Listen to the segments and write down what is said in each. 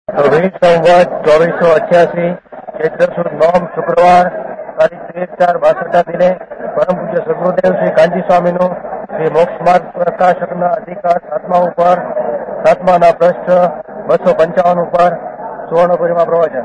રોહિત સંવત 2488 ચૈત્ર સુદ નોમ શુક્રવાર તારીખ 13/4/62 દિને પરમ પૂજ્ય સદગુરુદેવ શ્રી કાંજી સ્વામીનું શ્રી મોક્ષ માર્ગ પ્રકાશકના અધિકાર 7મા ઉપર 7માના પૃષ્ઠ 255 ઉપર સુવર્ણપુરીમાં પ્રવચન.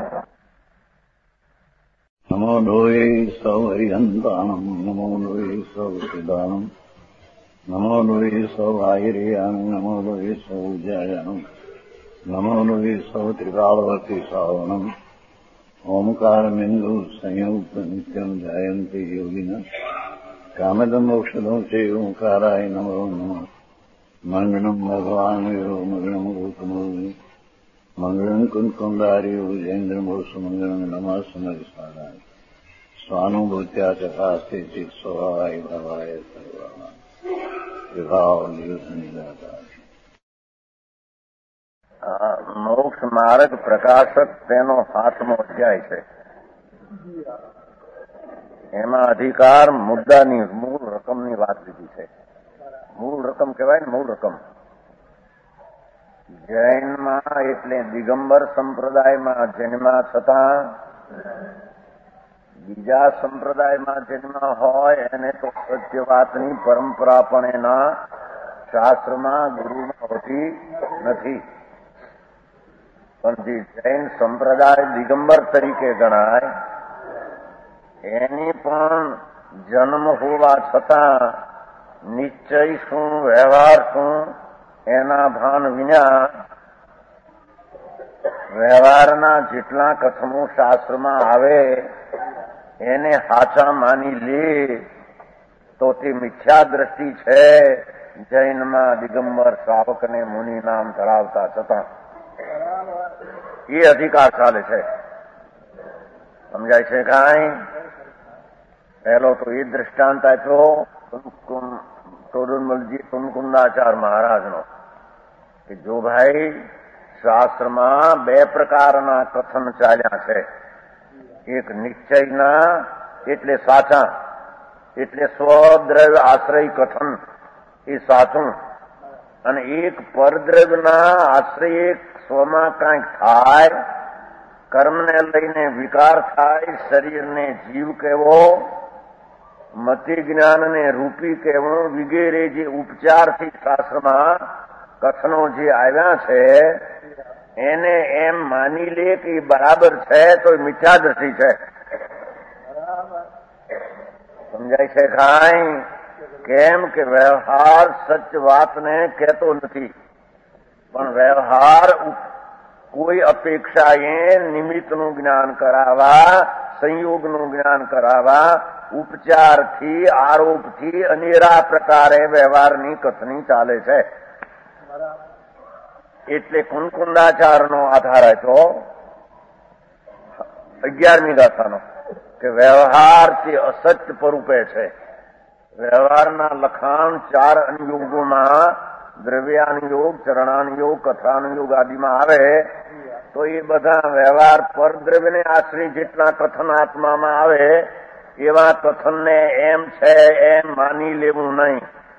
નમો લોહે સૌ હરિહંતાણમ નમો લોહે સૌ સિદ્ધાનમ નમો લોહે સૌ આયર્યાન નમો લોહે સૌ જયાનમ નમો લોહે સૌ ત્રિકાળવતી શ્રાવણમ ઓમકારમિંદુ સંયુક્ત નિત્યમ જાયંતિ યોગિના કામદમ મોક્ષદમ છે ઓંકારાય નમો નમઃ. મંગળમ ભગવાન વીરો મંગળમ ગૌતમો મંગળમ કુંકુંદાર્યો જૈન્દ્રમોષ મંગળમ નમઃ સમરિસ્વાદાય સ્વાનુભૂત્યા ચકાસ્તે ચિત સ્વભાવાય ભવાય સર્વા વિભાવ નિયુત નિરાકાર. મોક્ષ માર્ગ પ્રકાશક તેનો 7મો અધ્યાય છે. એમાં અધિકાર મુદ્દાની મૂળ રકમની વાત લીધી છે. મૂળ રકમ કહેવાય ને, મૂળ રકમ. જૈનમાં એટલે દિગંબર સંપ્રદાયમાં જન્મ છતાં બીજા સંપ્રદાયમાં જન્મ હોય એને તો સત્ય વાતની પરંપરા પણ એના શાસ્ત્રમાં ગુરુમાં હોતી નથી. પણ જે જૈન સંપ્રદાય દિગંબર તરીકે ગણાય એની પણ જન્મ હોવા છતાં નિશ્ચય શું, વ્યવહાર શું એના ભાન વિના વ્યવહારના જેટલા કથનો શાસ્ત્રમાં આવે એને સાચા માની લે તો તે મિથ્યા દ્રષ્ટિ છે. જૈનમાં દિગંબર શ્રાવકને મુનિ નામ ધરાવતા છતાં એ અધિકાર ચાલે છે. સમજાય છે કાંઈ? પહેલો તો એ દ્રષ્ટાંત આપ્યો ટોડરમલજી કુમકુંદાચાર્ય મહારાજનો કે જો ભાઈ શાસ્ત્રમાં 2 પ્રકારના કથન ચાલ્યા છે. એક નિશ્ચયના એટલે સાચા, એટલે સ્વદ્રવ્ય આશ્રય કથન એ સાચું, અને એક પરદ્રવ્યના આશ્રય સ્વમાં કાંઈક થાય, કર્મને લઈને વિકાર થાય, શરીરને જીવ કહેવો, મતિ જ્ઞાનને રૂપી કહેવું વગેરે જે ઉપચારથી શાસ્ત્રમાં કથનો જે આવ્યા છે એને એમ માની લે કે એ બરાબર છે તો એ મિથ્યા દ્રષ્ટિ છે. સમજાય છે કાંઈ? કેમ કે વ્યવહાર સત્ય વાતને કહેતો નથી, પણ વ્યવહાર કોઈ અપેક્ષાએ નિમિત્તનું જ્ઞાન કરાવવા, સંયોગનું જ્ઞાન કરાવવા, ઉપચારથી, આરોપથી અનેરા પ્રકારે વ્યવહારની કથની ચાલે છે. એટલે કુંકુંદાચારનો આધાર આપ્યો 11મી ગાથાનો કે વ્યવહાર તે અસત્ય સ્વરૂપે છે. વ્યવહારના લખાણ 4 અનુયોગોમાં દ્રવ્યાનુયોગ, ચરણાનુયોગ, કથાનુયોગ આદિમાં આવે તો એ બધા વ્યવહાર પરદ્રવ્યને આશ્રય જેટલા કથન આત્મામાં આવે એવા કથનને એમ છે એમ માની લેવું નહીં.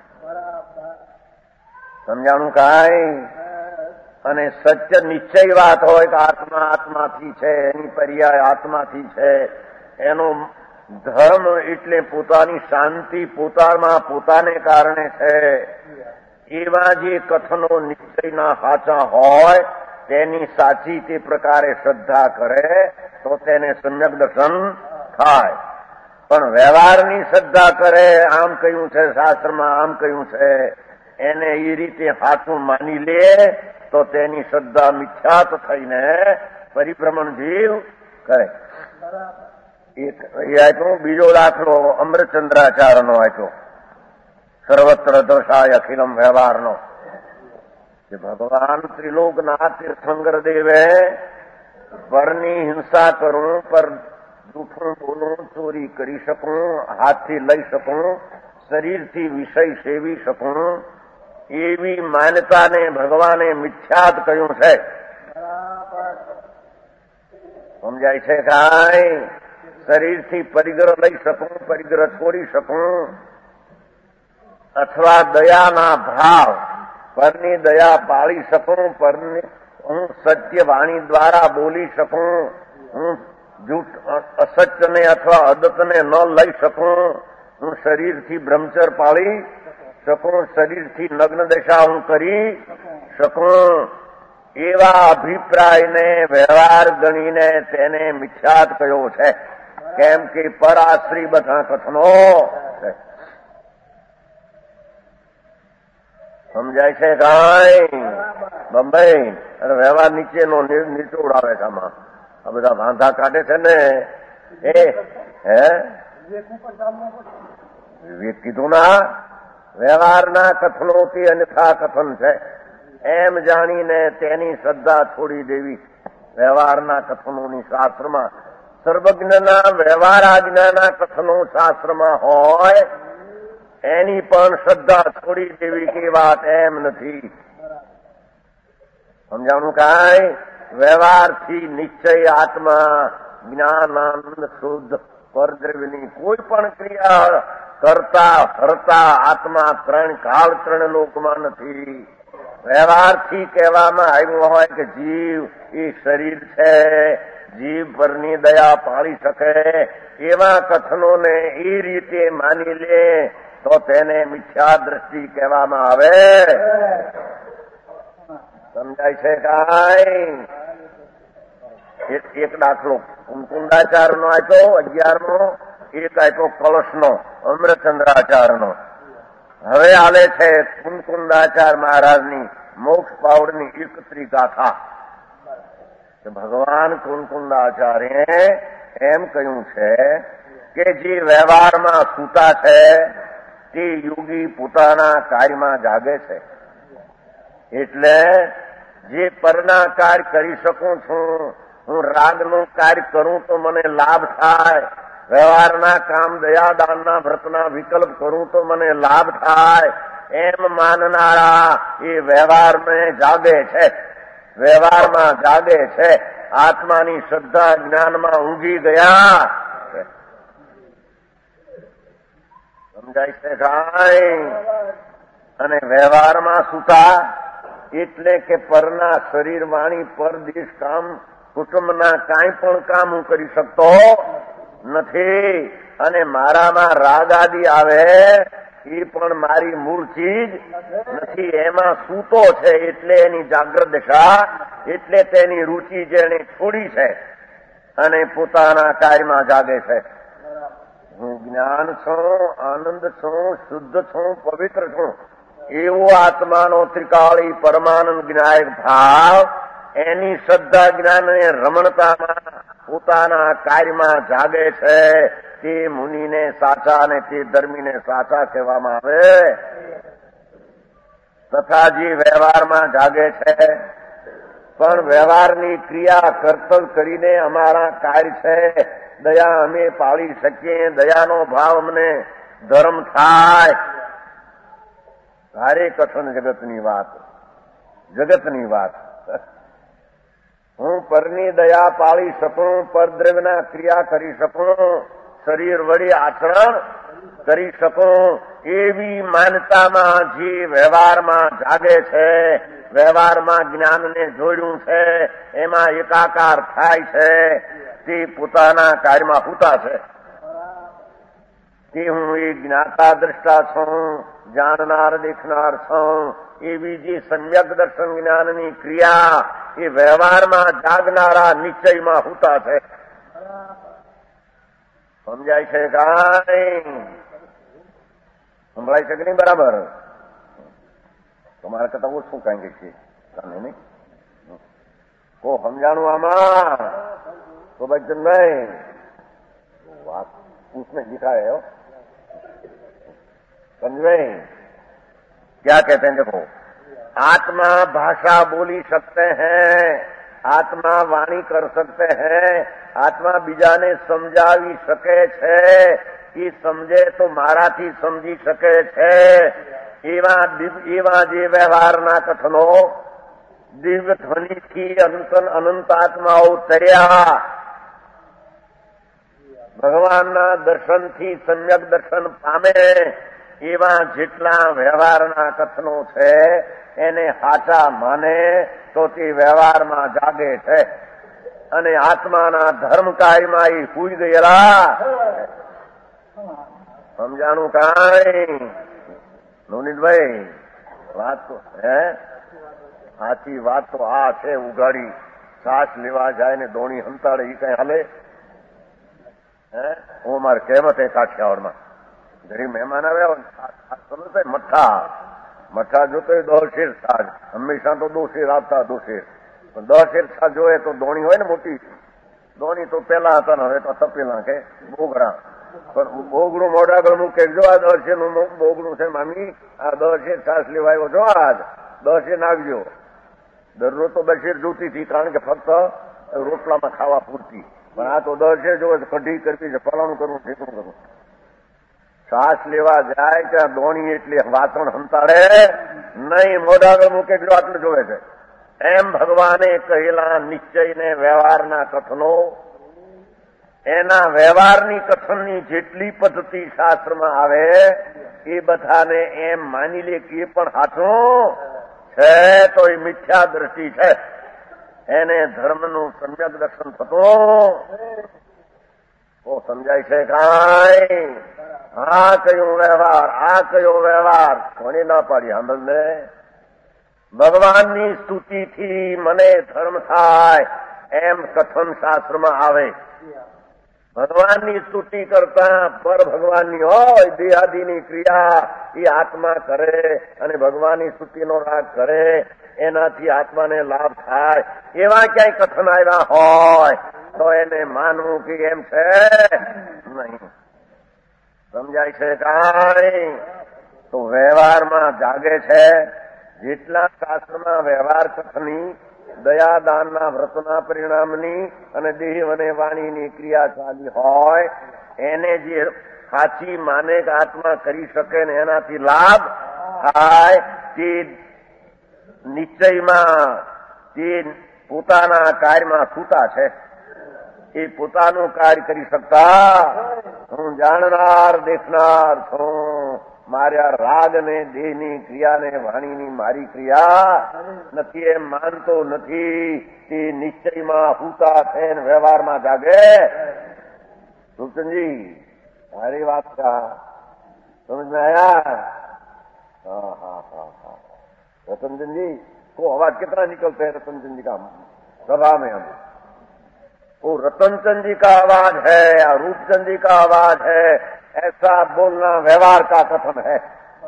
સમજાણું કાંઈ? અને સત્ય નિશ્ચય વાત હોય કે આત્મા આત્માથી છે, એની પર્યાય આત્માથી છે, એનો ધર્મ એટલે પોતાની શાંતિ પોતામાં પોતાને કારણે છે, એવા જે કથનો નિશ્ચયના સાચા હોય તેની સાચી તે પ્રકારે શ્રદ્ધા કરે તો તેને સમ્યક દર્શન થાય. પણ વ્યવહારની શ્રદ્ધા કરે, આમ કહ્યું છે શાસ્ત્રમાં, આમ કહ્યું છે, એને એ રીતે સાચું માની લે તો તેની શ્રદ્ધા મિથ્યાત થઈને પરિભ્રમણ જીવ કરે. એક એ આપ્યો. બીજો દાખલો અમરચંદ્રાચાર્યનો આપ્યો, સર્વત્ર દર્શાય અખિલમ વ્યવહારનો, કે ભગવાન ત્રિલોકના તીર્થંકર દેવે પરની હિંસા કરું, પર જૂઠું બોલું, ચોરી કરી શકું, હાથથી લઈ શકું, શરીરથી વિષય સેવી શકું, એવી માન્યતાને ભગવાને મિથ્યાત કહ્યું છે. સમજાય છે કાંઈ? શરીરથી પરિગ્રહ લઈ શકું, પરિગ્રહ છોડી શકું, અથવા દયાના ભાવ પરની દયા પાળી શકું, પરની હું સત્ય વાણી દ્વારા બોલી શકું, હું જૂઠ અસત્યને અથવા અદત્તને ન લઈ શકું, હું શરીરથી બ્રહ્મચર પાળી શકું, શરીરથી નગ્ન દશા હું કરી શકું, એવા અભિપ્રાયને વ્યવહાર ગણીને તેને મિથ્યાત કહ્યો છે. કેમ કે પરાશ્રી બધા કથનો છે. સમજાય છે કાંઈ? બંબઈ અને વ્યવહાર નીચેનો નીચે ઉડાવે છે. આમાં આ બધા વાંધા કાઢે છે ને વિવેક કીધું ના, વ્યવહારના કથનોથી અન્યથા કથન છે એમ જાણીને તેની શ્રદ્ધા છોડી દેવી. વ્યવહારના કથનોની શાસ્ત્રમાં સર્વજ્ઞના વ્યવહાર આજ્ઞાના કથનો શાસ્ત્રમાં હોય એની પણ શ્રદ્ધા છોડી દેવી કે વાત એમ નથી. સમજાણું કાંઈ? વ્યવહારથી નિશ્ચય આત્મા જ્ઞાનાનંદ શુદ્ધ પરદ્રવ્યની કોઈ પણ ક્રિયા કરતા હરતા આત્મા ત્રણ કાળ ત્રણ લોકમાં નથી. વ્યવહારથી કહેવામાં આવ્યું હોય કે જીવ એ શરીર છે, જીવ પરની દયા પાળી શકે, એવા કથનોને એ રીતે માની લે તો તેને મિથ્યા દ્રષ્ટિ કહેવામાં આવે. સમજાય છે કાંઈ? એક દાખલો કુંકુંદાચાર્યનો આપ્યો 11મો, એક આપ્યો કળશનો અમૃતચંદ્રાચાર્યનો. હવે આલે છે કુંકુંદાચાર્ય મહારાજની મોક્ષ પાવડની 31 ગાથા. ભગવાન કુંકુંદાચાર્યે એમ કહ્યું છે કે જે વ્યવહારમાં સૂતા છે તે યોગી પોતાના કાર્યમાં જાગે છે. એટલે જે પરના કાર્ય કરી શકું છું, હું રાગનું કાર્ય કરું તો મને લાભ થાય, વ્યવહારના કામ દયાદાનના વ્રતના વિકલ્પ કરું તો મને લાભ થાય, એમ માનનારા એ વ્યવહારમાં જાગે છે, વ્યવહારમાં જાગે છે. આત્માની શ્રદ્ધા જ્ઞાનમાં ઊંઘી ગયા. સમજાય છે કાંઈ? અને વ્યવહારમાં સૂતા એટલે કે પરના શરીર વાણી પરદેશ કામ કુટુંબના કાંઈ પણ કામ હું કરી શકતો નથી. અને મારામાં રાગ આદિ આવે એ પણ મારી મૂળ ચીજ નથી, એમાં સૂતો છે એટલે એની જાગ્રત દશા, એટલે તેની રૂચિ જેને છોડી છે અને પોતાના કાર્યમાં જાગે છે. હું જ્ઞાન છું, આનંદ છું, શુદ્ધ છું, પવિત્ર છું એવો આત્માનો ત્રિકાળી પરમાનંદ જ્ઞાયક ભાવ એની શ્રદ્ધા જ્ઞાન અને રમણતામાં પોતાના કાર્યમાં જાગે છે. તે મુનિને સાચા અને તે ધર્મીને સાચા કહેવામાં આવે. તથા જે વ્યવહારમાં જાગે છે પણ વ્યવહારની ક્રિયા કર્તવ્ય કરીને અમારા કાર્ય છે, દયા અમે પાળી શકીએ, દયાનો ભાવ અમને ધર્મ થાય. સારે કથન જગતની વાત, જગતની વાત. હું પરની દયા પાળી શકું, પરદ્રવ્યના ક્રિયા કરી શકું, શરીર વડે આચરણ કરી શકું, એવી માનતામાં જે વ્યવહારમાં જાગે છે, વ્યવહારમાં જ્ઞાનને જોડ્યું છે, એમાં એકાકાર થાય છે, તે પોતાના કાર્યમાં પૂતા છે. કે હું એ જ્ઞાતા દ્રષ્ટા છું, જાણનાર દેખનાર છું, એવી જે સમ્યક દર્શન જ્ઞાનની ક્રિયા એ વ્યવહારમાં જાગનારા નિશ્ચયમાં હોતા છે. સમજાય છે કાંઈ? સંભળાય છે કે નહીં? બરાબર. તમારા કરતા ઓછું કાંઈ છે તમે નહીં કો સમજાણું આમાં તો ભાઈ નહીં વાત उसमें लिखा है समझे? क्या कहते हैं? देखो, आत्मा भाषा बोली सकते हैं, आत्मा वाणी कर सकते हैं, आत्मा બીજાને સમજાવી શકે છે, એ સમજે તો મારાથી સમજી શકે છે. એવા જે વ્યવહારના કથનો દિવ્ય ધ્વનિથી અનંત આત્માઓ તર્યા, ભગવાનના દર્શનથી સમ્યક દર્શન પામે એવા જેટલા વ્યવહારના કથનો છે એને સાચા માને તો તે વ્યવહારમાં જાગે છે અને આત્માના ધર્મ કાર્યમાં એ સૂઈ ગયેલા. સમજાણું કાંઈ નવનીતભાઈ? વાત તો સાચી વાત તો આ છે. ઉઘાડી શ્વાસ લેવા જાય ને દોણી હંતાડે એ કઈ હાલે? હું મારે કહેવત એ કાઠિયાવાડમાં ગરીબ મહેમાન આવ્યા મઠ્ઠા જોતો દોશેર સાજ હંમેશા તો દોશેર આપતા દોશેર પણ દોશેર સાજ જોઈએ તો દોણી હોય ને મોટી દોણી તો પેલા હતા ને હવે તો તપેલા કે બોગડા પણ બોગડું મોઢા આગળ મૂકે જો આ દોશેર નું બોગડું છે મામી આ દોશેર છાસ લેવા આવ્યો છો આજ દોશેર નાખજો. દરરોજ તો દશેર જોતી હતી કારણ કે ફક્ત રોટલામાં ખાવા પૂરતી પણ આ તો દશેર જોવે કઢી કરવી છે ફલાણું કરવું ઠેકણું કરવું. શ્વાસ લેવા જાય ત્યાં દોણી એટલે વાસણ હંતાડે નહીં મોઢા આગળ મૂકે એટલું આટલું જોવે છે. એમ ભગવાને કહેલા નિશ્ચયને વ્યવહારના કથનો એના વ્યવહારની કથનની જેટલી પદ્ધતિ શાસ્ત્રમાં આવે એ બધાને એમ માની લે કે એ પણ સાચું છે તો એ મિથ્યા દ્રષ્ટિ છે. એને ધર્મનું સમ્યક દર્શન થતું તો સમજાય છે કાંઈ? આ કયો વ્યવહાર આ કયો વ્યવહાર કોને ના પાડી સાંભળને? ભગવાનની સ્તુતિથી મને ધર્મ થાય એમ કથન શાસ્ત્રમાં આવે. ભગવાનની સ્તુતિ કરતા પર ભગવાનની હોય દેહાદીની ક્રિયા એ આત્મા કરે અને ભગવાનની સ્તુતિનો રાગ કરે એનાથી આત્માને લાભ થાય એવા ક્યાંય કથન આવ્યા હોય તો એને માનવું કે એમ છે નહીં. સમજાય છે કાંઈ? તો વ્યવહારમાં જાગે છે. જેટલા શાસ્ત્રમાં વ્યવહાર કથની દયાદાનના વ્રતના પરિણામની અને દેહ અને વાણીની ક્રિયા ચાલી હોય એને જે સાચી માને કે આત્મા કરી શકે ને એનાથી લાભ થાય તે નિશ્ચયમાં તે પોતાના કાર્યમાં છૂટા છે. એ પોતાનું કાર્ય કરી શકતા હું જાણનાર દેખનાર છું. મારા રાગ ને દેહની ક્રિયા ને વાણીની મારી ક્રિયા નથી એમ માનતો નથી. તે નિશ્ચયમાં હુતા છે ને વ્યવહારમાં જાગે. રૂપચંદજી મારી વાત કા સમજ में आया? हाँ हाँ हाँ हाँ रतनचंद जी को आवाज कितना निकलता है? रतनचंद जी का सभा में हम वो रतनचंद जी का आवाज है या रूपचंद जी का आवाज है ऐसा बोलना व्यवहार का कथन है.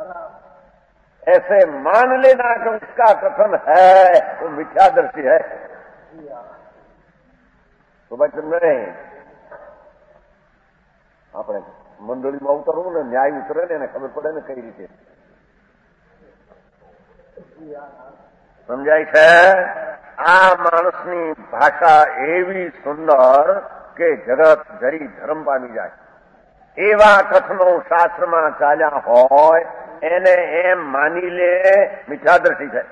ऐसे मान लेना कि उसका कथन है वो मिथ्यादर्शी है. तो भाई नहीं આપણે મંડળીમાં ઉતરવું ને ન્યાય ઉતરે ને એને ખબર પડે ને કઈ રીતે સમજાય છે. આ માણસની ભાષા એવી સુંદર કે જગત જરી ધર્મ પામી જાય એવા કથનો શાસ્ત્રમાં ચાલ્યા હોય એને એમ માની લે મિથ્યાદર્શી છે.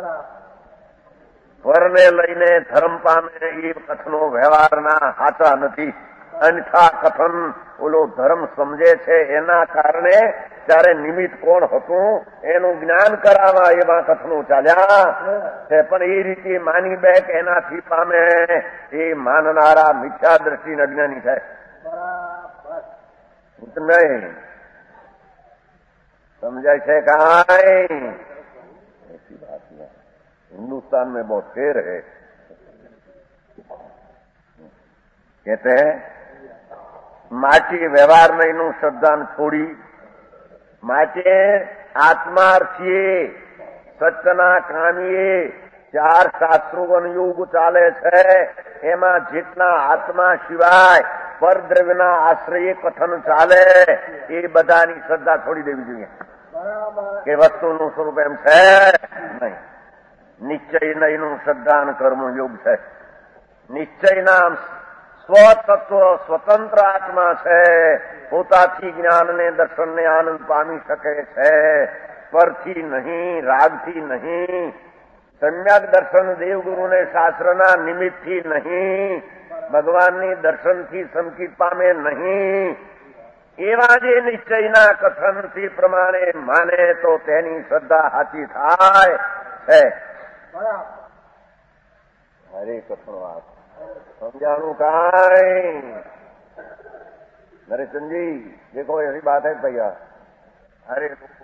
પરને લઈને ધર્મ પામે એ કથનો વ્યવહારના સાચા નથી. અન્યથા કથન ઓલો ધર્મ સમજે છે એના કારણે ત્યારે નિમિત્ત કોણ હતું એનું જ્ઞાન કરાવવા એવા કથનો ચાલ્યા છે. પણ એ રીતે માની બે કે એનાથી પામે એ માનનારા મિથ્યા દ્રષ્ટિ અજ્ઞાની છે. नहीं समझाए છે કાંઈ? ऐसी बात नहीं. हिंदुस्तान में बहुत शेर है. कहते हैं માટે વ્યવહાર નહીંનું શ્રદ્ધાન છોડી માટે આત્માર્થીએ સત્યના કામીએ 4 શાસ્ત્રોનો યુગ ચાલે છે. એમાં જેટલા આત્મા સિવાય પરદ્રવ્યના આશ્રયે કથન ચાલે એ બધાની શ્રદ્ધા છોડી દેવી જોઈએ કે વસ્તુનું સ્વરૂપ એમ છે નહીં. નિશ્ચય નહીંનું શ્રદ્ધાન કર્મ યોગ છે. નિશ્ચયના સ્વતત્વ સ્વતંત્ર આત્મા છે. પોતાથી જ્ઞાનને દર્શનને આનંદ પામી શકે છે. પરથી નહીં રાગથી નહીં સમ્યક દર્શન દેવગુરુને શાસ્ત્રના નિમિત્તથી નહીં ભગવાનની દર્શનથી સંકિત પામે નહીં. એવા જે નિશ્ચયના કથનથી પ્રમાણે માને તો તેની શ્રદ્ધા સાચી થાય છે. અરે કથન વાત समझाणु काई। नरेशन जी देखो ऐसी बात है भैया, अरे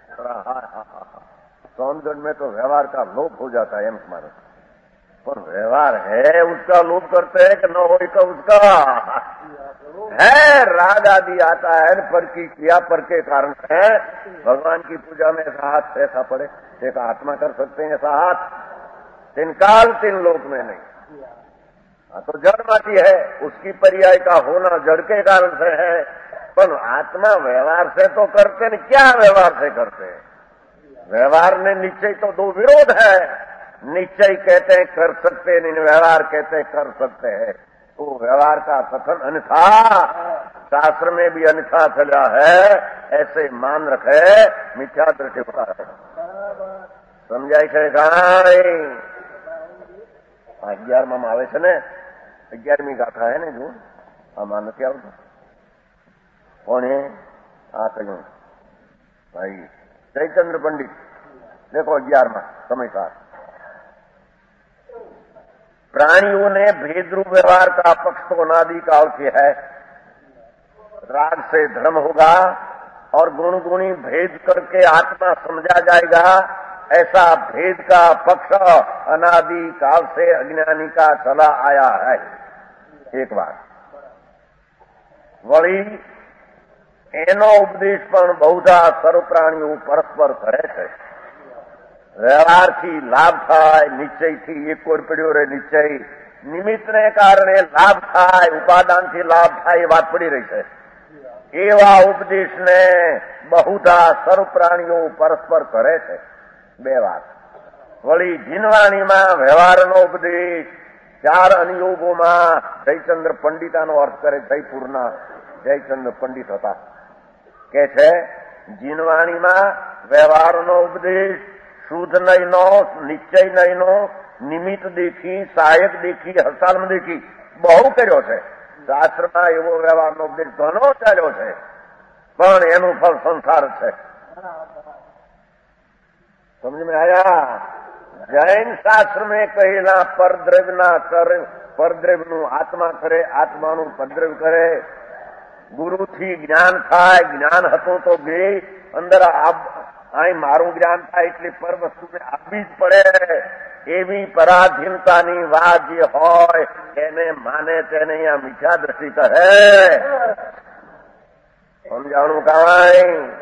सोनगढ़ में तो व्यवहार का लोप हो जाता है, एम तुम्हारे पर व्यवहार है उसका लोप करते हैं कि न हो उसका है। राग आदि आता है पर की क्रिया पर के कारण है। भगवान की पूजा में ऐसा हाथ ऐसा पड़े, एक आत्मा कर सकते हैं ऐसा हाथ, तीन काल तीन लोक में नहीं। तो जड़ माटी है, उसकी पर्याय का होना जड़ के कारण से है, पर आत्मा व्यवहार से तो करते नहीं। क्या व्यवहार से करते हैं? व्यवहार में निश्चय तो दो विरोध है। निश्चय कहते हैं कर सकते नहीं, व्यवहार कहते हैं कर सकते हैं। तो व्यवहार का कथन अन्यथा, शास्त्र में भी अन्यथा चला है, ऐसे मान रखे मिथ्या दृष्टि होता है। समझाय છે કાંઈ? 11માં આવે છે ને, 11મી ગાથા है ને જો આમાં નથી આવતું કોણે આ કહ્યું ભાઈ જયચંદ્ર પંડિત। देखो 11માં સમયસાર प्राणियों ने भेद रूप व्यवहार का पक्ष तो अनादि काल से है। राग से धर्म होगा और गुण गुणी भेद करके आत्मा समझा जाएगा, ऐसा भेद का पक्ष अनादि काल से अज्ञानी का चला आया है। एक बात वही एनो उपदेश पण बहुधा सर्व प्राणियों परस्पर करे छे। व्यवहार थी लाभ थाय, निश्चय थी एक कोर पड्यो रे निश्चय, निमित्त ने कारणे लाभ थाय, उपादान थी लाभ थाय, ये बात पड़ी रही है। एवा उपदेश ने बहुधा सर्व प्राणियों परस्पर करे छे। बे बात वળી જીનવાણીમાં વ્યવહારનો ઉપદેશ ચાર અનુયોગોમાં જયચંદ્ર પંડિતાનો અર્થ કરે। જયપુરના જયચંદ્ર પંડિત હતા, કે છે જીનવાણીમાં વ્યવહારનો ઉપદેશ શુદ્ધ નહીંનો, નિશ્ચય નહીંનો, નિમિત્ત દેખી, સહાયક દેખી, હસ્તાલમ દેખી બહુ કર્યો છે। શાસ્ત્રમાં એવો વ્યવહારનો ઉપદેશ ઘણો ચાલ્યો છે, પણ એનું ફળ સંસાર છે। समझ में आया? जैन शास्त्र में कहेला परद्रव्य ना कर, परद्रव्य नु आत्मा करे, आत्मा नु परद्रव्य करे। गुरु थी ज्ञान थाय, ज्ञान हतो तो बे अंदर आई मारू ज्ञान था એટલે પર વસ્તુ ને આપવી જ પડે। એવી પરાધીનતાની વાત જે હોય એને માને તેને અહીંયા મિથ્યા દ્રષ્ટિ કહે। સમજાણું કાંઈ?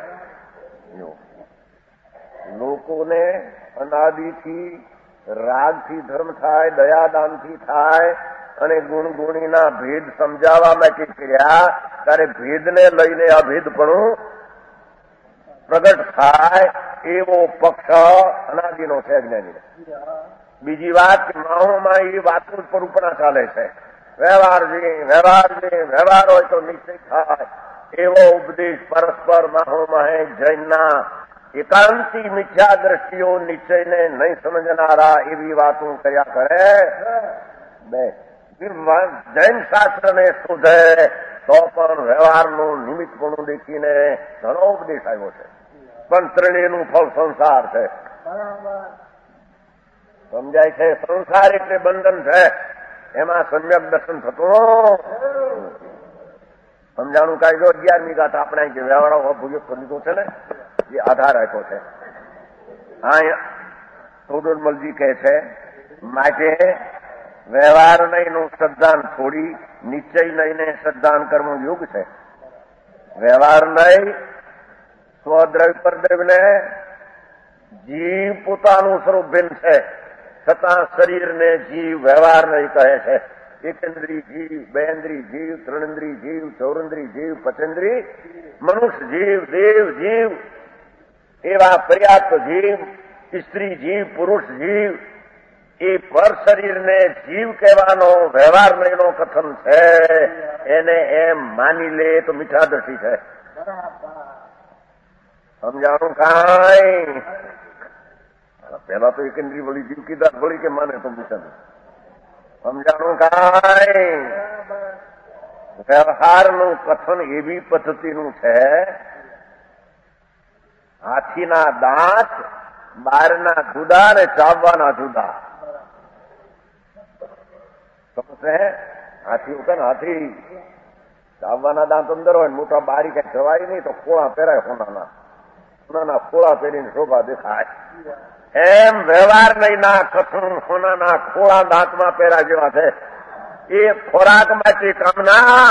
લોકોને અનાદિથી રાગથી ધર્મ થાય, દયાદાનથી થાય અને ગુણ ગુણીના ભેદ સમજાવવા માટે કર્યા, ત્યારે ભેદને લઈને અભેદપણું પ્રગટ થાય એવો પક્ષ અનાદિનો છે અજ્ઞાનીનો। બીજી વાત કે માહોમાં એ વાતો પર ઉપણા ચાલે છે। વ્યવહાર વ્યવહાર હોય તો નિશ્ચય થાય એવો ઉપદેશ પરસ્પર માહોમાં જૈનના एकांती मिथ्या दृष्टिओ निश्चय ने नहीं समझनारा एवी बातों कर्या करे। जैन शास्त्र ने शोधे तो पण व्यवहारનું નિમિત્તપણું દેખીને ઘણો ઉપદેશ આવ્યો છે, પણ ત્રણેયનું ફળ સંસાર છે। સમજાય છે? સંસાર એટલે બંધન છે, એમાં સમ્યક દર્શન થતું। સમજાણું કાંઈ? જો 11મી ગાથા આપણે જે વ્યવહારો ભૂગત કરી દીધો છે ને, ये आधार आप्यो छे। हाँ तोडोलमलजी कहे छे माटे व्यवहार नहीं नु श्रद्धान छोड़ी निश्चय नहीं ने श्रद्धान करवू युग छे। व्यवहार नहीं स्वद्रव्य परद्रव्य ने जीव पोतानुं स्वरूप भिन्न छे, छतां शरीर ने जीव व्यवहार नहीं कहे छे। एकेन्द्रीय जीव, बेन्द्रीय जीव, त्रिनेन्द्रीय जीव, चौरेन्द्रीय जीव, पंचेन्द्रीय, मनुष्य जीव, देव जीव, एवा पर्याप्त जीव, स्त्री जीव, पुरुष जीव, ए पर शरीर ने जीव कहेवानो व्यवहार नहींनो कथन छे, एने एम मानी ले तो मिथ्या दृष्टि छे। समझाणुं कांई? पहला तो एक इंद्रिय बोली जीव की दात बोली के माने तो मिथ्या। समझाणुं कांई? व्यवहारનું કથન એવી પદ્ધતિનું છે, હાથીના દાંત બહારના જુદા ને ચાવવાના જુદા। ને હાથી ઉકે ને હાથી આવવાના દાંત અંદર હોય ને મોટા બારી કઈ જવાય નહીં તો ખોળા પહેરાય સોનાના ખોળા પહેરીને શોભા દેખાય. એમ વ્યવહાર નહીંના કથન સોનાના ખોળા દાંતમાં પહેરા જેવા છે. એ ખોરાકમાંથી કામના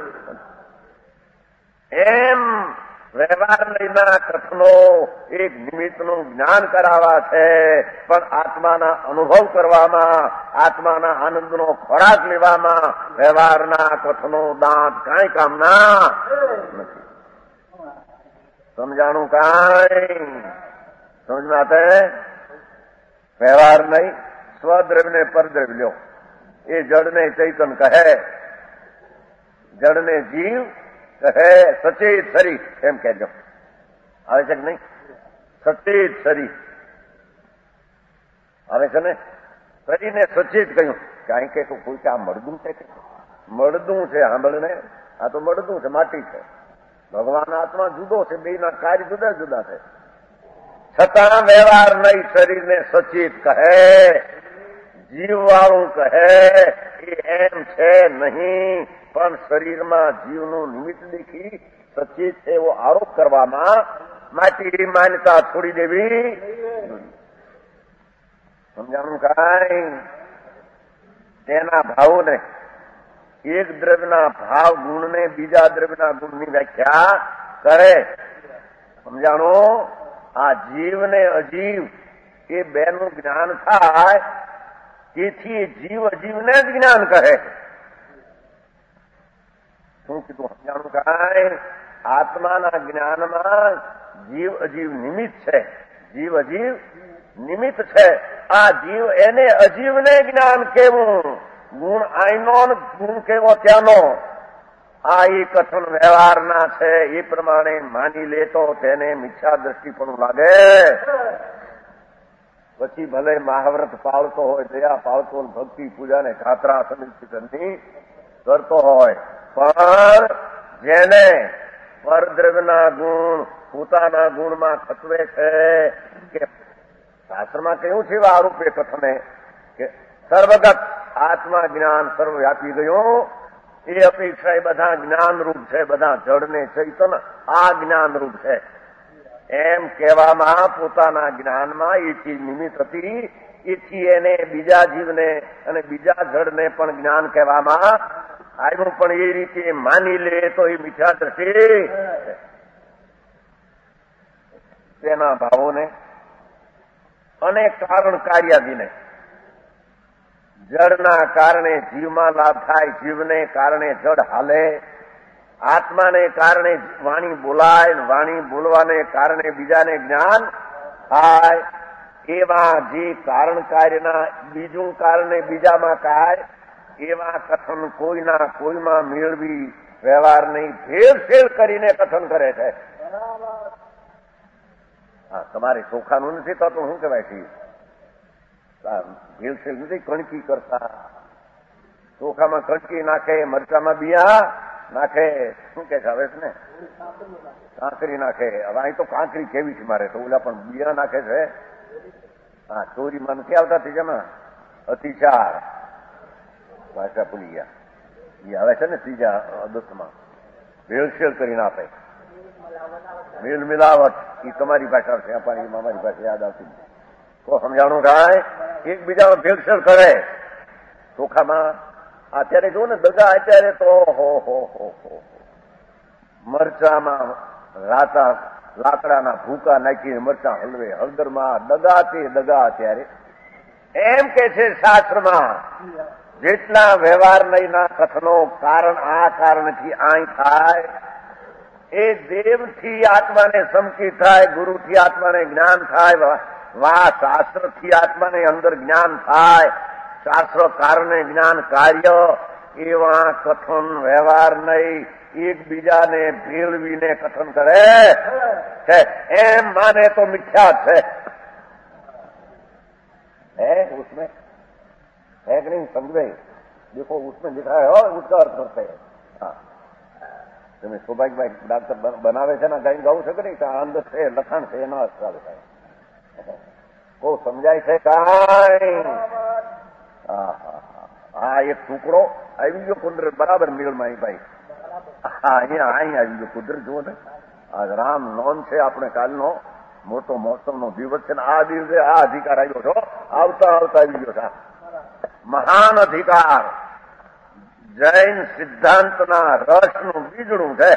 એમ વ્યવહાર નહીંના કથનો એક નિમિત્તનું જ્ઞાન કરાવવા છે, પણ આત્માના અનુભવ કરવામાં, આત્માના આનંદનો ખોરાક લેવામાં વ્યવહારના કથનો દાંત કાંઈ કામના નથી. સમજાણું કાંઈ સમજમાં છે? વ્યવહાર નહીં, સ્વદ્રવ્ય ને પરદ્રવ્ય લ્યો. એ જડને ચૈતન કહે, જડને જીવ કહે, સચેત શરીર એમ કહેજો. આવે છે કે નહીં? સચેત શરીર આવે છે ને. શરીરને સચેત કહ્યું. કાંઈ કે કોઈ કે આ મળદું છે, કે મળદું છે સાંભળને, આ તો મળદું છે, માટી છે. ભગવાન આત્મા જુદો છે, બેના કાર્ય જુદા જુદા છે. છતાં વ્યવહાર નહીં, શરીરને સચેત કહે, જીવવાળું કહે. એ એમ છે નહીં, પણ શરીરમાં જીવનું નિમિત્ત દેખી સચેત છે એવો આરોપ કરવામાં માટી માન્યતા છોડી દેવી. સમજાણું કાંઈ? તેના ભાવોને એક દ્રવ્યના ભાવ ગુણને બીજા દ્રવ્યના ગુણની વ્યાખ્યા કરે. સમજાણું? આ જીવ ને અજીવ એ બેનું જ્ઞાન થાય, તેથી જીવ અજીવને જ જ્ઞાન કહે. શું કીધું? સમજાણું કાંઈ? આત્માના જ્ઞાનમાં જીવ અજીવ નિમિત્ત છે, જીવ અજીવ નિમિત્ત છે. આ જીવ એને અજીવને જ્ઞાન કેવું, ગુણ આઈનો ગુણ કેવો ત્યાંનો. આ એ કથન વ્યવહારના છે, એ પ્રમાણે માની લે તો તેને મિથ્યા દ્રષ્ટિ પણ લાગે. પછી ભલે મહાવ્રત પાળતો હોય, દયા પાળતો હોય, ભક્તિ પૂજાને ખાતરા સમિતિની કરતો હોય, પણ જેને પરદ્રવ્યના ગુણ પોતાના ગુણમાં ખતવે છે, કે શાસ્ત્રમાં કહ્યું છે આ રૂપે કથને કે સર્વગત આત્મા જ્ઞાન સર્વવ્યાપી ગયું, એ અપેક્ષા એ બધા જ્ઞાનરૂપ છે. બધા જડને ચૈતન આ જ્ઞાનરૂપ છે એમ કહેવામાં પોતાના જ્ઞાનમાં એથી નિમિત્ત હતી. એથી એને બીજા જીવને અને બીજા જડને પણ જ્ઞાન કહેવામાં આવ્યું. પણ એ રીતે માની લે તો એ મિથ્યા દ્રષ્ટિ. તેના ભાવોને અને કારણ કાર્યાદીને, જડના કારણે જીવમાં લાભ થાય, જીવને કારણે જડ હાલે, આત્માને કારણે વાણી બોલાય, વાણી બોલવાને કારણે બીજાને જ્ઞાન થાય. એવા જે કારણ કાર્યના બીજું કારણે બીજામાં થાય, એવા કથન કોઈના કોઈમાં મેળવી વ્યવહાર નહીં, ભેળસેળ કરીને કથન કરે છે. હા, તમારે ચોખાનું નથી થતું, શું કહેવાય છે? ભેળસેળ નથી, કણકી કરતા. ચોખામાં કણકી નાખે, મરચામાં બિયા નાખે, શું કે છે હવે છે ને, કાંકરી નાખે. હવે અહીં તો કાંકરી કેવી છે મારે તો, ઓલા પણ બિયા નાખે છે. હા, ચોરીમાં નથી આવતા ત્રીજામાં અતિચાર ભાષા ભૂલી ગયા. એ આવે છે ને ત્રીજા અદત્તમાં ભેળસેળ કરીને આપે. મેલ મિલાવટ એ તમારી ભાષા છે, અમારી ભાષા યાદ આવતી. તો સમજાણું કાંઈ? એકબીજામાં ભેળસેળ કરે ચોખામાં. અત્યારે જો ને દગા, અત્યારે તો હો મરચામાં લાકડાના ભૂકા નાખીને મરચા હલવે, હળદરમાં દગા તે દગા. અત્યારે એમ કે છે શાસ્ત્રમાં, જેટલા વ્યવહાર નહીંના કથનો કારણ આ કારણથી આય થાય, એ દેવથી આત્માને સમકી થાય, ગુરુથી આત્માને જ્ઞાન થાય, વા શાસ્ત્રથી આત્માને અંદર જ્ઞાન થાય, શાસ્ત્ર કારણે જ્ઞાન કાર્ય. એવા કથન વ્યવહાર નહીં, એકબીજાને ભેળવીને કથન કરે છે, એમ માને તો મિથ્યા છે. है उसमें, है कि नहीं? समझे? देखो उसमें लिखा है और उसका अर्थ करते हैं. हाँ, તમે સૌભાગ્યભાઈ ડાક્ટર બનાવે છે ને, કઈ ગાવું છે કે નહીં? અંદર છે લખાણ છે, એનો અર્થ આવે છે. બહુ સમજાય છે કાંઈ? હા, એક ટુકડો આવી ગયો કુદરત બરાબર મેળમાં ભાઈ. અહીંયા આવી ગયો કુદરત. જુઓ ને, આજ રામ નોમ છે આપણે કાલનો મોટો મહોત્સવનો દિવસ છે ને આ દિવસે આ અધિકાર આવ્યો છો. આવતા આવતા આવી ગયો છે મહાન અધિકાર. જૈન સિદ્ધાંતના રસનું બીજડું છે.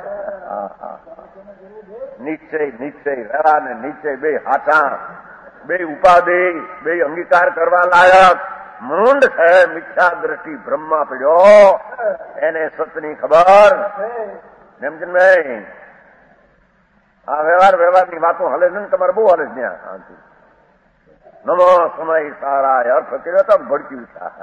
નિશ્ચય નિશ્ચય વ્યવહાર ને નિશ્ચય બે હાથા, બે ઉપાધિ, બે અંગીકાર કરવા લાયક મૂંડ છે. મિથ્યા દ્રષ્ટિ બ્રહ્મા પડ્યો એને સતની ખબર. સમજણ? આ વ્યવહારની વાતો હલે છે ને તમારે બહુ હલે છે ત્યાં. નમો સમય સારા અર્થ કર્યો તો ભડક્યું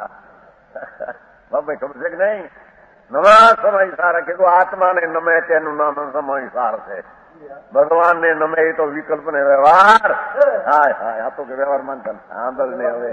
ભાઈ ખબર છે કે નહીં? નવા સમય સારા કીધું. આત્માને નમે તેનું નામ સમય સાર છે. ભગવાનને નમે એ તો વિકલ્પ ને વ્યવહાર. હાય હાય, આ તો કે વ્યવહાર માનતા સાંભળ ને. હવે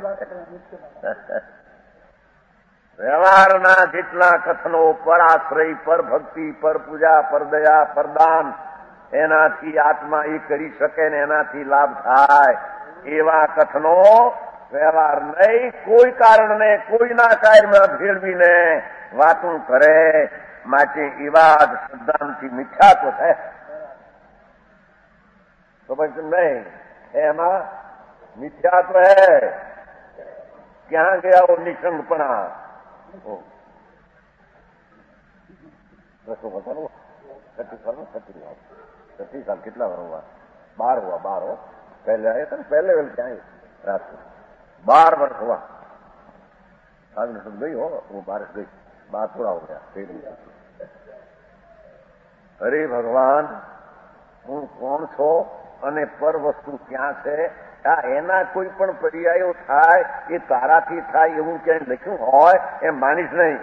વ્યવહારના જેટલા કથનો પર આશ્રય, પર ભક્તિ, પર પૂજા, પર દયા, પર દાન, એનાથી આત્મા એ કરી શકે ને એનાથી લાભ થાય એવા કથનો વ્યવહાર નહીં. કોઈ કારણને કોઈના કાર્યમાં ભેળવીને વાતું કરે માટે એવા જ શ્રદ્ધાંતિ મિથ્યાત્વ છે. તો પછી નહીં, એમાં મિથ્યાત્વ હે. ક્યાં ગયા વો નિશંકપણા? छत्तीस साल कितना हुआ? 12 हुआ. 12 हो पहले आए थे ना, पहले वेल क्या रात को 12 वर्ष हुआ. आज में सब गई हो, वो बारिश गई, बात थोड़ा हो गया. अरे भगवान, હું કોણ છો અને પર વસ્તુ ક્યાં છે? એના કોઈ પણ પર્યાયો થાય એ તારાથી થાય એવું ક્યાંય લખ્યું હોય એમ માનીશ નહીં.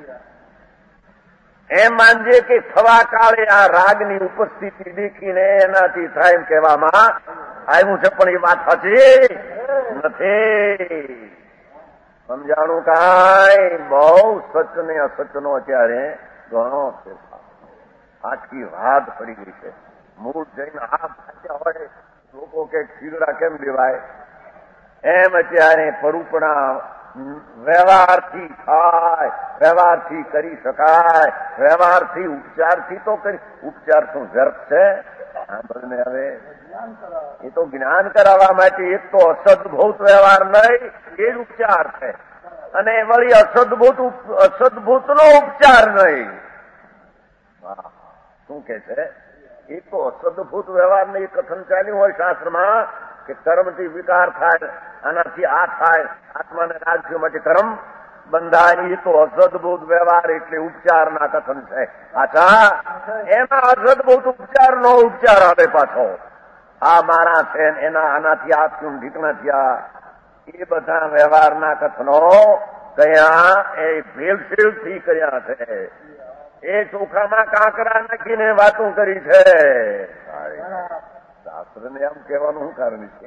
એમ માનજે કે થવા કાળે આ રાગની ઉપસ્થિતિ દેખીને એનાથી થાય એમ કહેવામાં આવ્યું છે. પણ એ વાત સાચી નથી. સમજાણું કાંઈ બહુ સચ ને અસચનો અત્યારે ઘણો છે. આખી વાત પડી ગઈ છે. મૂળ જઈને આ ભાષા હોય લોકો કે ખીગડા કેમ દેવાય એમ અત્યારે પરુપણા વ્યવહારથી થાય, વ્યવહારથી કરી શકાય. વ્યવહારથી ઉપચારથી તો કરી. ઉપચાર શું વ્યર્થ છે? સાંભળને હવે. એ તો જ્ઞાન કરાવવા માટે એક તો અસદભૂત વ્યવહાર નહીં એ જ ઉપચાર છે, અને વળી અસદભૂતનો ઉપચાર નહીં. શું કે છે? એક તો અસદભૂત વ્યવહારને એ કથન ચાલ્યું હોય શાસ્ત્રમાં કે કર્મથી વિકાર થાય, આનાથી આ થાય, આત્માને રાજ્ય માટે કર્મ બંધાય. એ તો અસદભૂત વ્યવહાર એટલે ઉપચારના કથન છે. આછા, એમાં અસદભૂત ઉપચારનો ઉપચાર આવે પાછો. આ મારા છે એના આનાથી આ થયું, ઢીકણા થયા, એ બધા વ્યવહારના કથનો કયા એ ભેળસેળથી કર્યા છે. એ ચોખામાં કાંકરા નાખીને વાતો કરી છે. શાસ્ત્રને એમ કહેવાનું શું કારણ છે?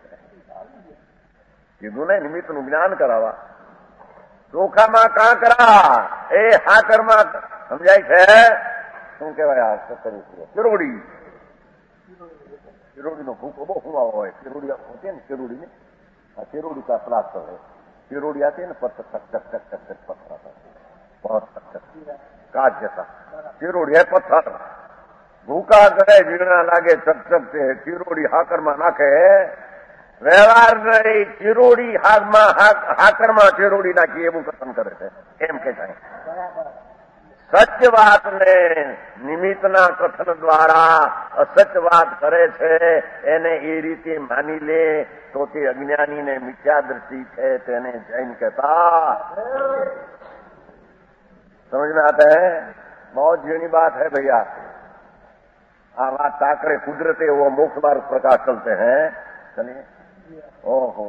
કીધું ને નિમિત્તનું જ્ઞાન કરાવવા. ચોખામાં કાંકરા એ હાકરમાં સમજાય છે. શું કહેવાય? આ ચિરોડી. ચિરોડીનો ભૂકો બહુ હુવાવો હોય. ચિરોડી હોતી ને ચિરોડી ને, આ ચિરોડી કા પ્લાસ્ટર है. ચિરોડી आती है ना, पत्थर टक टक टक टक टक पत्थर आता है, बहुत काट जैसा. ચિરોડી है पत्थर. ભૂકા કરે, વીણા લાગે, ચકચક છે. ચિરોડી હાકરમાં નાખે. વ્યવહાર નહીં, ચિરોડી હાકરમાં ચિરોડી નાખી એવું કથન કરે છે. એમ કે છે સત્ય વાતને નિમિત્તના કથન દ્વારા અસત્ય વાત કરે છે એને એ રીતે માની લે તો તે અજ્ઞાનીને મિથ્યા દ્રષ્ટિ છે, તેને જૈન કહેતા. समझ में आता है? बहुत झीणी बात है भैया. आवाज ताकरे कुदरते वो मोक्ष मार्ग प्रकाश चलते हैं. चलिए. ओहो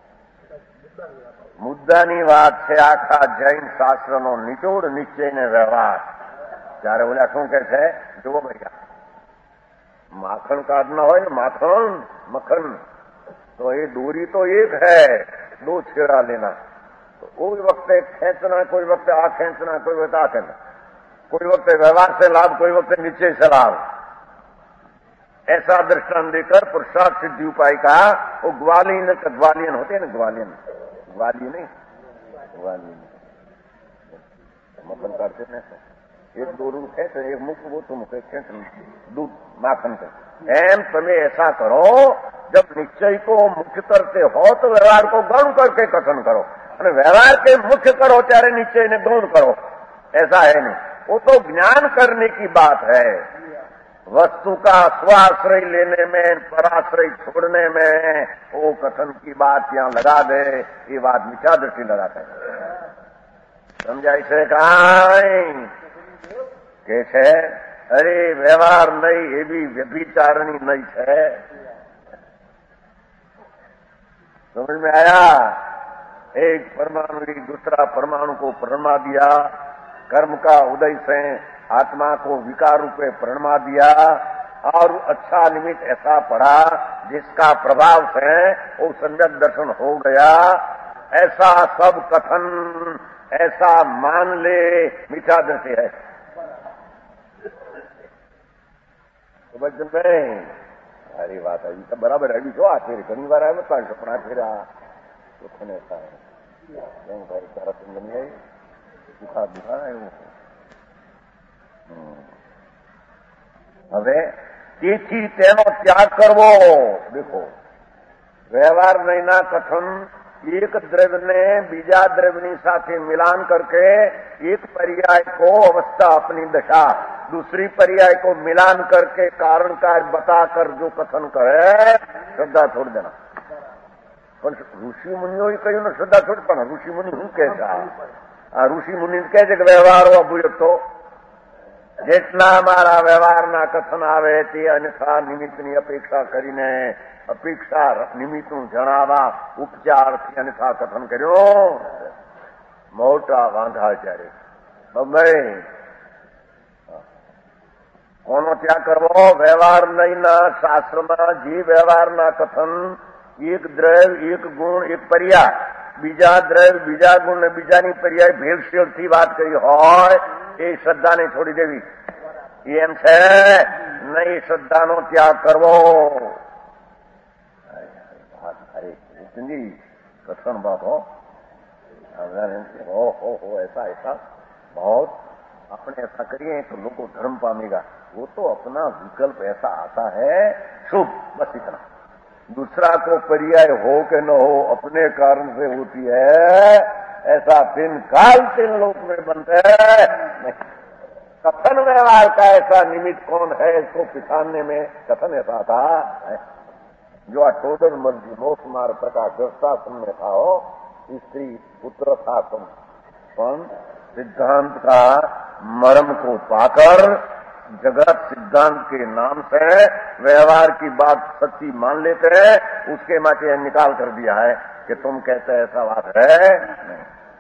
मुद्दानी વાત છે આખા જૈન શાસ્ત્રનો નિચોડ નિશ્ચય ને વ્યવહાર. ત્યારે ઓલા શું કે છે? જુઓ ભૈયા, માખણ કાઢના હોય ને, માખણ મખન, તો એ દોરી તો એક है, दो छेड़ा लेना. तो कोई वक्त खेचना, कोई वक्त आ खेचना, कोई वक्त आ खेचना, कोई वक्त व्यवहार से लाभ, कोई वक्त निश्चय से लाभ. ऐसा दृष्टांत देकर पुरुषार्थ सिद्धि उपाय का वो ग्वालियन होते हैं ना, ग्वालियन नहीं, ग्वालियन मक्खन काटते ना, एक दोरू खेच एक मुख वो तो मुखे खेच दूध माखन कर एम तमे ऐसा करो, जब निश्चय को मुख्य करते हो तो व्यवहार को गौण करके कथन करो, और व्यवहार के मुख्य करो ત્યારે निश्चय ने गौण करो, ऐसा है नहीं। वो तो ज्ञान करने की बात है। वस्तु का स्वाश्रय लेने में, पराश्रय छोड़ने में वो कथन की बात यहाँ लगा दे, ये बात मिथ्या दृष्टि लगाता है। समझाई से कहा કે છે અરે વ્યવહાર નહીં એવી વ્યભિચારણી નહીં છે। समझ में आया? एक परमाणु दूसरा परमाणु को प्रणमा दिया, कर्म का उदय से आत्मा को विकार रूपे प्रणमा दिया, और अच्छा निमित्त ऐसा पड़ा जिसका प्रभाव से वो सम्यक दर्शन हो गया। ऐसा सब कथन ऐसा मान ले मिथ्या दृष्टि है। समझ में सारी बात है तो बराबर है। जो आते घनी बार आए तो सपना फेरा तो खने समझ आई दुखा दुखा એવું હવે તેથી તેનો ત્યાગ કરવો। દેખો વ્યવહાર નહીંના કથન एक द्रव्य ने बीजा द्रव्यनी साथे मिलान करके एक पर्याय को अवस्था अपनी दशा, दूसरी पर्याय को मिलान करके कारण कार्य बताकर जो कथन करे श्रद्धा छोड़ देना। पर ऋषि मुनिओ कहू ने श्रद्धा छोड़, पण ऋषि मुनि शू कहता? आ ऋषि मुनि कहे छे के व्यवहार अभूत तो जेटला मारा व्यवहारना कथन आवे ते अन्यथा निमित्तनी अपेक्षा करीने अपेक्षा निमित्तનું જણાવવા ઉપચારથી અન્યથા કથન કર્યો, મોટા વાંધા ત્યારે બમ્બઈ કોનો ત્યાગ કરવો? વ્યવહાર નહીંના શાસ્ત્રમાં જે વ્યવહારના કથન એક દ્રવ્ય એક ગુણ એક પર્યાય, બીજા દ્રવ્ય બીજા ગુણ ને બીજાની પર્યાય ભેળસેળથી વાત કરી હોય એ શ્રદ્ધાને છોડી દેવી એમ છે નહીં। શ્રદ્ધાનો ત્યાગ કરવો। अरे इतनी कथन बात हो ऐसा ऐसा बहुत अपने ऐसा करिए तो लोग धर्म पामेगा। वो तो अपना विकल्प ऐसा आता है शुभ, बस इतना। दूसरा को पर्याय हो के न हो अपने कारण से होती है, ऐसा दिन काल तीन लोक में बनते हैं। कथन व्यवहार का ऐसा निमित्त कौन है इसको पिछाड़ने में? कथन ऐसा था जो आ टोडर मर्जी मोक्ष मार्ग प्रकाश दृष्टासन में था हो, स्त्री पुत्र था तुम, पण सिद्धांत का मर्म को पाकर जगत सिद्धांत के नाम से व्यवहार की बात सच्ची मान लेते हैं, उसके माटे निकाल कर दिया है कि तुम कहते ऐसा बात है नहीं।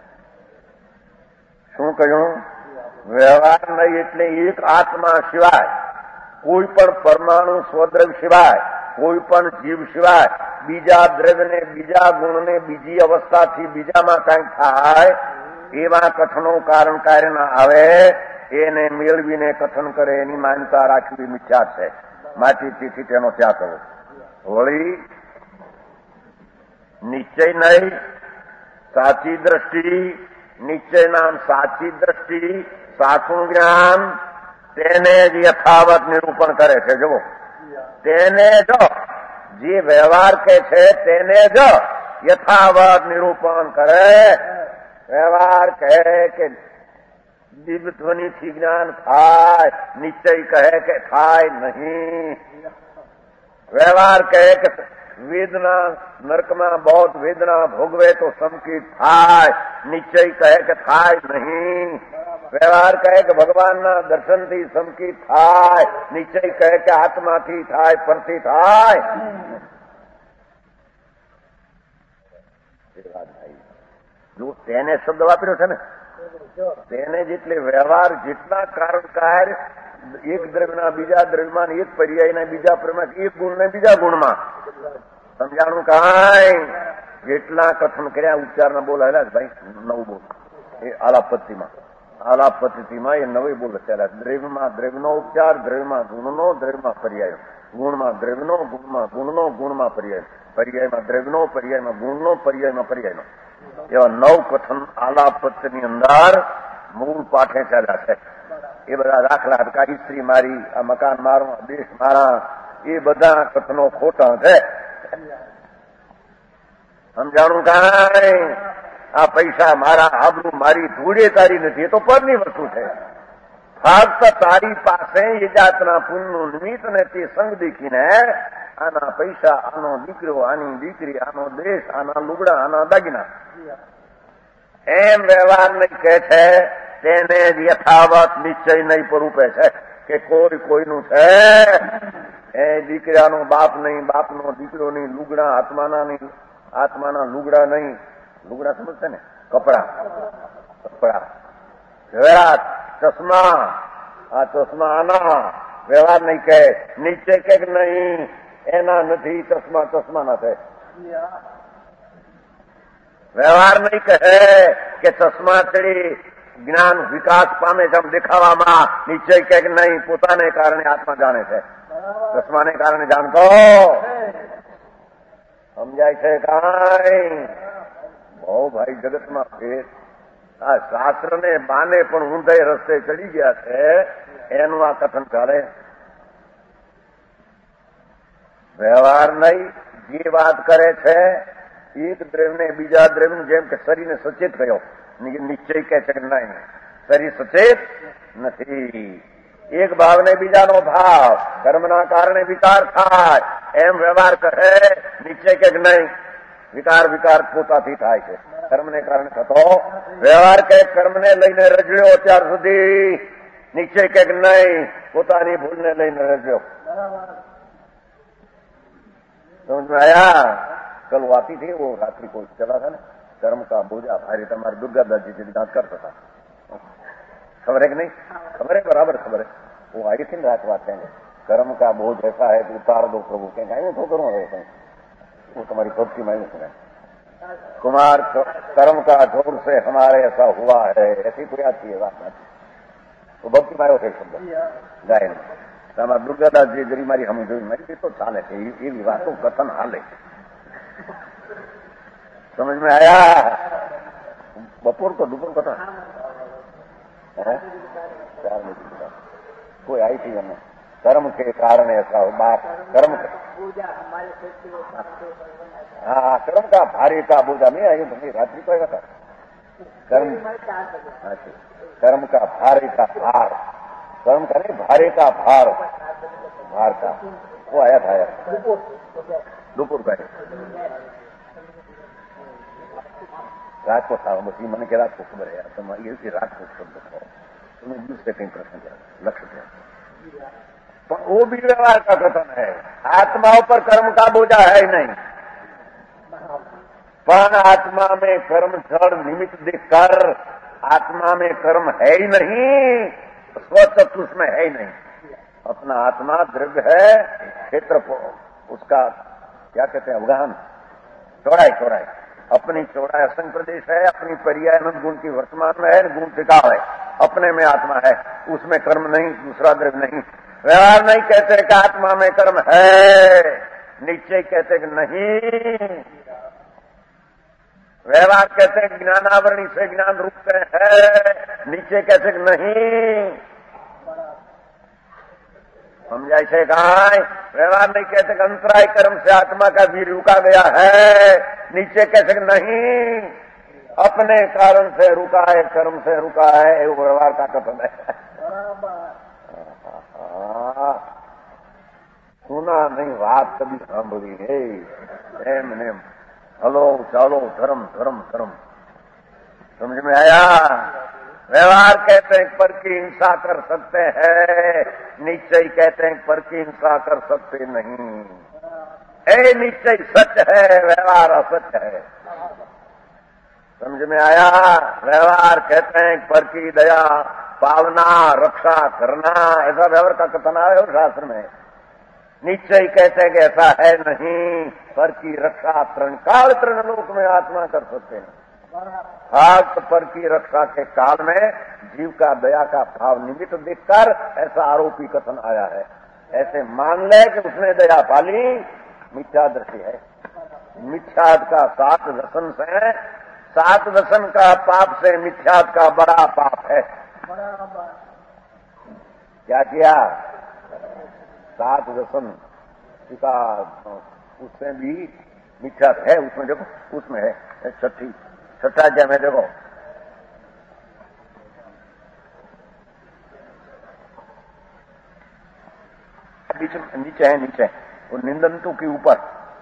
शू कहूं? व्यवहार नहीं એટલે એક આત્મા સિવાય કોઈ પણ પરમાણુ સ્વદ્રવ્ય સિવાય કોઈ પણ જીવ સિવાય બીજા દ્રવ્યને બીજા ગુણને બીજી અવસ્થાથી બીજામાં કંઈક થાય એવા કથનો કારણ કાર્ય ના આવે એને મેળવીને કથન કરે એની માન્યતા રાખવી મિથ્યા છે। માટે તેથી તેનો ત્યાગ કરવો। વળી નિશ્ચય નહીં સાચી દ્રષ્ટિ, નિશ્ચય નામ સાચી દ્રષ્ટિ સાચું જ્ઞાન તેને જ યથાવત નિરૂપણ કરે છે। જુઓ તેને જો જે વ્યવહાર કે છે તેને જ યથાવત નિરૂપણ કરે। વ્યવહાર કહે કે દિવ્ય ધ્વનિથી જ્ઞાન થાય, નિશ્ચય કહે કે થાય નહીં। વ્યવહાર કહે કે વેદના નરકમાં बहुत વેદના ભોગવે તો સંકિત થાય, નિશ્ચય કહે કે થાય નહીં। व्यवहार कहे कि भगवानना दर्शनथी संकित थाय, निश्चय कहे कि आत्माथी थाय परथी थाय। जो तेने शब्द वापर्यो छे ने तेने जेटले व्यवहार जेटला कारण कार्य एक द्रव्यना बीजा द्रव्यमां एक पर्यायना बीजा पर्यायमां एक गुणने बीजा गुणमां समजाणुं कांई जेटला कथन कर्या उच्चारना बोलायला भाई नव बोल ए आलापत्तिमां आलाप पद्धतिमां ये नवी बोल चाल्या। द्रव्यमां द्रव्यनो उपचार, द्रव्यमां गुणनो, द्रव्यमां पर्याय, गुणमां द्रव्यनो, गुणमां गुणनो, गुणमां पर्याय, पर्यायमां द्रव्यनो, पर्यायमां गुणनो, पर्यायमां पर्यायनो, एवा 9 कथन आलाप पद्धतिनी अंदर મૂળ પાઠે ચાલ્યા છે. એ બધા દાખલા હટકારી સ્ત્રી મારી, આ મકાન મારો, દેશ મારા, એ બધા કથનો ખોટા છે. સમજાણું કાંઈ? આ પૈસા મારા, આબરૂ મારી, ધૂળે તારી નથી, એ તો પરની વસ્તુ છે. ફક્ત તારી પાસે એ જાતના પુણ્યનું નિમિત્ત ને તે સંગ દેખીને આના પૈસા, આનો દીકરો, આની દીકરી, આનો દેશ, આના લુગડા, આના દાગીના એમ વ્યવહાર નહીં કહે છે. તેને જ યથાવત નિશ્ચય નહીં પરૂપે છે કે કોઈ કોઈનું છે. એ દીકરાનો બાપ નહીં, બાપનો દીકરો નહીં, લુગડા આત્માના નહીં, આત્માના લુગડા નહીં. લુગડા સમજશે ને? કપડા, ઝવેરાત, ચશ્મા, આ ચશ્મા આના વ્યવહાર નહીં કહે. નિશ્ચય કે નહીં એના નથી ચશ્મા, ચશ્માના છે. વ્યવહાર નહીં કહે કે ચશ્મા ચડી જ્ઞાન વિકાસ પામે છે આમ દેખાવામાં. નિશ્ચય કે નહીં પોતાને કારણે આત્મા જાણે છે, ચશ્માને કારણે જાણતો. સમજાય છે કાંઈ? બહુ ભાઈ જગતમાં ફેર. આ શાસ્ત્રને બાને પણ ઊંધે રસ્તે ચડી ગયા છે એનું આ કથન ચાલે. વ્યવહાર નહીં. જે વાત કરે છે એક દ્રવ્યને બીજા દ્રવ્ય જેમ કે શરીરને સચેત કર્યો, નિશ્ચય કે છે કે નહીં શરીર સચેત નથી. એક ભાવને બીજાનો ભાવ, કર્મના કારણે વિકાર થાય એમ વ્યવહાર કહે. નિશ્ચય કે નહીં વિકાર પોતાથી થાય છે, કર્મને કારણે થતો વ્યવહાર કે કર્મને લઈને રજડ્યો અત્યાર સુધી. નિશ્ચય કે નહીં પોતાની ભૂલને લઈને રજડ્યો. समझ में आया? कल वो आती थी, वो रात्रि को चला था ना, कर्म का बोझा भारी तुम्हारे दुर्गा दादी जी दांत करता था. खबर है कि नहीं? खबर है, बराबर खबर है. वो आई थी रात बात कहेंगे कर्म का बोझ ऐसा है कि उतार दो प्रभु. कहेंगे मैं तो करूँ, वो तुम्हारी भक्ति मैंने सुना. कुमार कर्म का जोर से हमारे ऐसा हुआ है, ऐसी कोई आती है बात. वो भक्ति मायो थे शब्द गाय ने. તમારા દુર્ગાદાસજી જરી મારી હમ જોઈ મારી તો ચાલે છે એવી વાતો કથન હાલે. સમજ में आया? બપોર તો દુપોર કથન 4 बजे कोई आई थी हमें. कर्म के कारण ऐसा हो बात. कर्म हाँ कर्म का भारी का बोझा नहीं आई तो रात्रि को आएगा था. कर्म का भारी का भार, कर्म का नहीं भारे का भार का वो आया था यार दोपहर का. रात को था बस ये मैंने कहा रात को खबर है यार. तुम ये रात को शब्द हो तुम्हें दूसरे कहीं प्रश्न किया लक्ष्य किया. तो वो भी व्यवहार का कथन है. आत्माओं पर कर्म का बोझा है ही नहीं, पर आत्मा में कर्म जड़ निमित्त देखकर आत्मा में कर्म है ही नहीं, स्वतत्व उसमें है ही नहीं. अपना आत्मा द्रव्य है, क्षेत्र उसका क्या कहते हैं अवगाहन, चौड़ाई. अपनी चौड़ाई असंग प्रदेश है, अपनी पर्याय अनंत गुण की वर्तमान में है, गुण टिकाव है. अपने में आत्मा है, उसमें कर्म नहीं, दूसरा द्रव्य नहीं. व्यवहार नहीं कहते कि आत्मा में कर्म है. निश्चय कहते कि नहीं. व्यवहार कहते हैं ज्ञानावरणी से ज्ञान रूप से है. निश्चय कहते कि नहीं. समझाई से कहा? व्यवहार नहीं कहते कि अंतराय कर्म से आत्मा का वीर रुका गया है. नीचे कहते कि नहीं अपने कारण से रुका है, कर्म से रुका है. वो व्यवहार का कथन है. सुना नहीं बात कभी सांभળી है. एम नेम हलो चालो धर्म. समझ में आया? व्यवहार कहते हैं पर की हिंसा कर सकते हैं, निश्चय कहते हैं पर की हिंसा कर सकते नहीं. निश्चय सत्य है, व्यवहार असत्य है. समझ में आया? व्यवहार कहते हैं पर की दया पालना रक्षा करना, ऐसा व्यवहार का कथन आया है शास्त्र में. निश्चय कहते हैं कि ऐसा है नहीं, पर की रक्षा काल लोक में आत्मा कर सकते हैं. भक्त पर की रक्षा के काल में जीव का दया का भाव निमित्त देखकर ऐसा आरोपी कथन आया है. ऐसे मान ले कि उसने दया पाली, मिथ्या दृष्टि है. मिथ्याद का साथ दर्शन से सात व्यसन का पाप से मिथ्यात का बड़ा पाप है। क्या किया? सात व्यसन का उसमें भी मिथ्यात है, उसमें देखो, उसमें है छठा अध्याय में देखो, नीचे है वो निंदंतु के ऊपर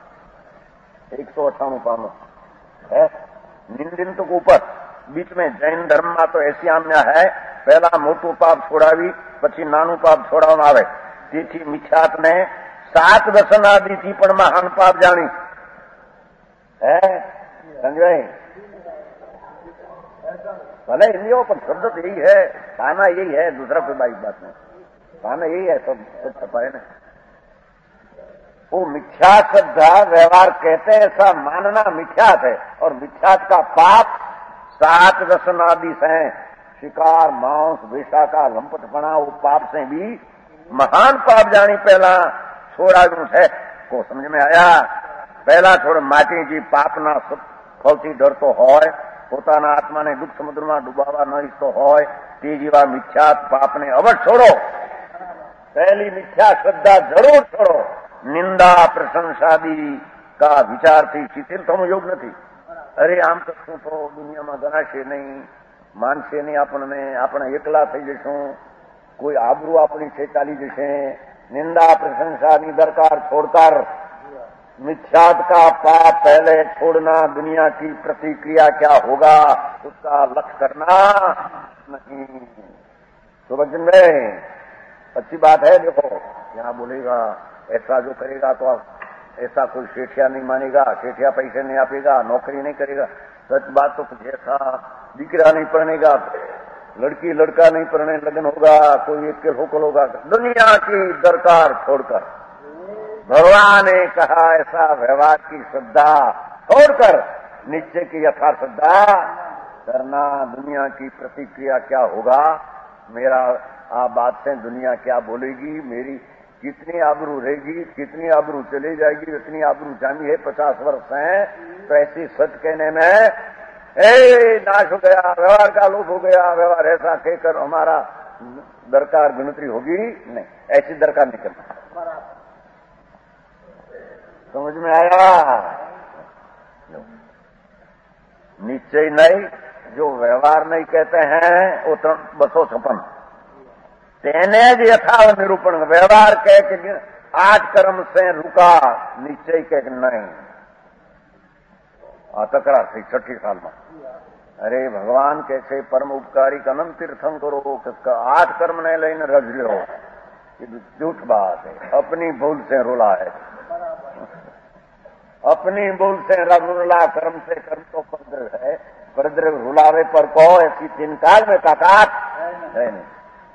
198 पानो है। निंदंतु के ऊपर बीच में जैन धर्म में तो ऐसी आज्ञा है, पहला मोटू पाप छोड़ावी પછી નાનું પાપ છોડવામાં આવે। તેથી મિથ્યાતને 7 વ્યસનાદિથી પણ મહાન પાપ જાણી है। समझे? भले हिंदियों पर शब्द तो यही है, खाना यही है, दूसरा कोई बात नहीं, खाना यही है, सब छपाए ना। वो मिथ्या श्रद्धा व्यवहार कहते हैं, ऐसा मानना मिथ्यात है। और मिथ्यात का पाप 7 व्यसनादि हैं, शिकार, मांस, वेशा का लंपटपना, वो पाप से भी महान पाप जानी पहला छोड़ाव्યું है। को समझ में आया? પહેલા થોડો માટીજી પાપના સૌથી ડરતો હોય, પોતાના આત્માને દુઃખ સમુદ્રમાં ડૂબાવા ન ઈચ્છતો હોય, તે જેવા મિથ્યાત પાપને અવશ્ય છોડો। पहली मिथ्या श्रद्धा जरूर छोड़ो। निंदा प्रशंसादी का विचारથી શિથિલ થવું યોગ નથી। અરે આમ કરશું તો દુનિયામાં ગણાશે નહીં, માનશે નહીં આપણને, આપણે એકલા થઈ જશું, કોઈ આબરૂ આપણી છે ચાલી જશે। निंदा प्रशंसाની दरकार छोड़कर मिथ्यात का पाप पहले छोड़ना, दुनिया की प्रतिक्रिया क्या होगा उसका लक्ष्य करना नहीं। समझ में? अच्छी बात है। देखो यहाँ बोलेगा ऐसा जो करेगा तो ऐसा कोई सेठिया नहीं मानेगा, सेठिया पैसे नहीं आपेगा, नौकरी नहीं करेगा। सच बात तो कुछ ऐसा दीकरा नहीं पढ़नेगा, लड़की लड़का नहीं पढ़ने लगन होगा, कोई एक के होकल होगा। दुनिया की दरकार छोड़कर भगवान ने कहा ऐसा व्यवहार की श्रद्धा छोड़कर निश्चय की यथार्थ श्रद्धा करना। दुनिया की प्रतिक्रिया क्या होगा, मेरा आ बात से दुनिया क्या बोलेगी, मेरी कितनी आबरू रहेगी, कितनी आबरू चली जाएगी, इतनी आबरू जानी है 50 वर्ष है, तो ऐसी सच कहने में नाश हो गया, व्यवहार का लोप हो गया, व्यवहार ऐसा कहकर हमारा दरकार गिनती होगी नहीं, ऐसी दरकार नहीं करना। समझ में आया? निश्चय नहीं, जो व्यवहार नहीं कहते हैं वो 256 तेने ज यथाव निरूपण। व्यवहार कह के 8 कर्म से रुका, निश्चय कह नहीं। तकरार थी 6 साल में। अरे भगवान कैसे परम उपकारी का अनंत तीर्थम करो, किसका 8 कर्म ने लઈને रज लो, ये झूठ बात है। अपनी भूल से रुला है, अपनी भूल से रुला, कर्म से कर्म तो परद्रव है, परद्रव रुलावे पर को ऐसी 3 काल में ताकत है नहीं।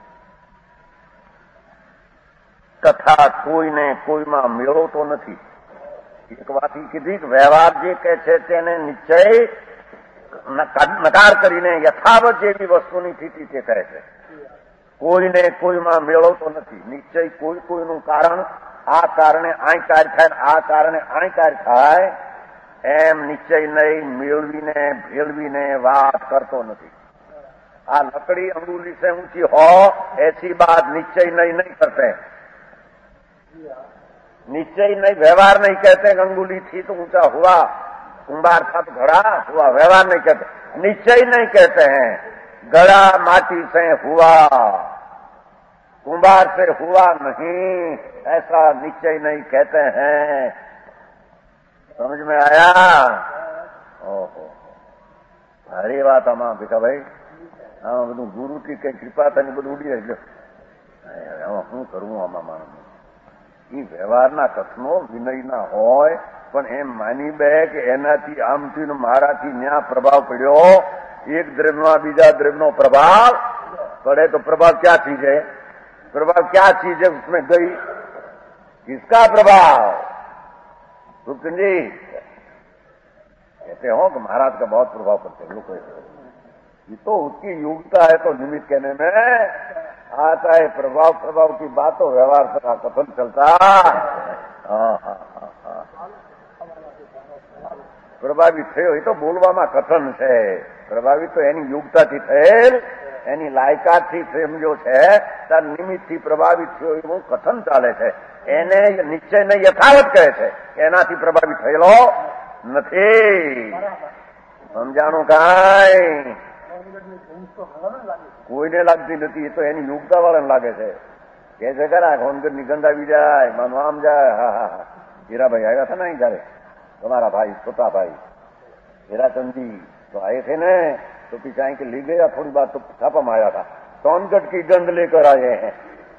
तथा कोई ने कोई में मेळो तो नहीं। एक बात कीधी, व्यवहार जे कहे છે તેને નિશ્ચય નકાર કરીને યથાવત જેવી વસ્તુની સ્થિતિ તે કહે છે। કોઈને કોઈમાં મેળો તો નથી। નિશ્ચય કોઈ કોઈનું કારણ, આ કારણે આ કાર્ય થાય, આ કારણે આ કાર્ય થાય, એમ નિશ્ચય નહીં મેળવીને ભેળવીને વાત કરતો નથી। આ લકડી અંગુલી से ऊंची हो ऐसी बात निश्चय नहीं करते। निश्चय नहीं, व्यवहार नहीं कहते। अंगुली थी तो ऊंचा हुआ, कुंभार था तो घड़ा हुआ, व्यवहार नहीं कहते। निश्चय नहीं कहते हैं, घड़ा माटी से हुआ, कुंभार से हुआ नहीं, ऐसा निश्चय नहीं कहते हैं। समझ में आया? ओहो, भारी बात आमा बेटा भाई। हाँ બધું ગુરુ की કઈ કૃપા થઈને બધું ઉડી જાય। હું કરું આમાં માણસ એ વ્યવહારના કથનો વિનયના હોય, પણ એમ માની બે કે એનાથી આમથી મારાથી ન્યા પ્રભાવ પડ્યો। એક દ્રવ્યમાં બીજા દ્રવ્યનો પ્રભાવ પડે તો પ્રભાવ क्या चीज है? प्रभाव क्या चीज है उसमें गई? किसका प्रभाव? गुप्तन जी कहते हो कि महाराज का बहुत प्रभाव पड़ता है। लोग ये तो उसकी योग्यता है तो निमित्त कहने में आता है। प्रभाव की बात तो व्यवहार का कथन चलता। પ્રભાવિત થયો એ તો બોલવામાં કથન છે. પ્રભાવિત તો એની યોગ્યતાથી થયેલ, એની લાયકાતથી સમજો છે, તાર નિમિત્તથી પ્રભાવિત થયો એવું કથન ચાલે છે. એને નિશ્ચયને યથાવત કહે છે, એનાથી પ્રભાવિત થયેલો નથી. સમજાણું કાંઈ? કોઈને લાગતી નથી, એ તો એની યોગ્યતા વાળાને લાગે છે. કે છે ખરા હોનગઢની ગંધ આવી જાય, માનું આમ જાય. હા હા હા, હીરાભાઈ આવ્યા હતા ને અહીં જયારે, તમારા ભાઈ છોટાભાઈ हीराचंद तो आए थे न, तो पिछाई के ले गया, थोड़ी बात तो छापा मारा था, सोनगढ़ की गंध लेकर आए हैं.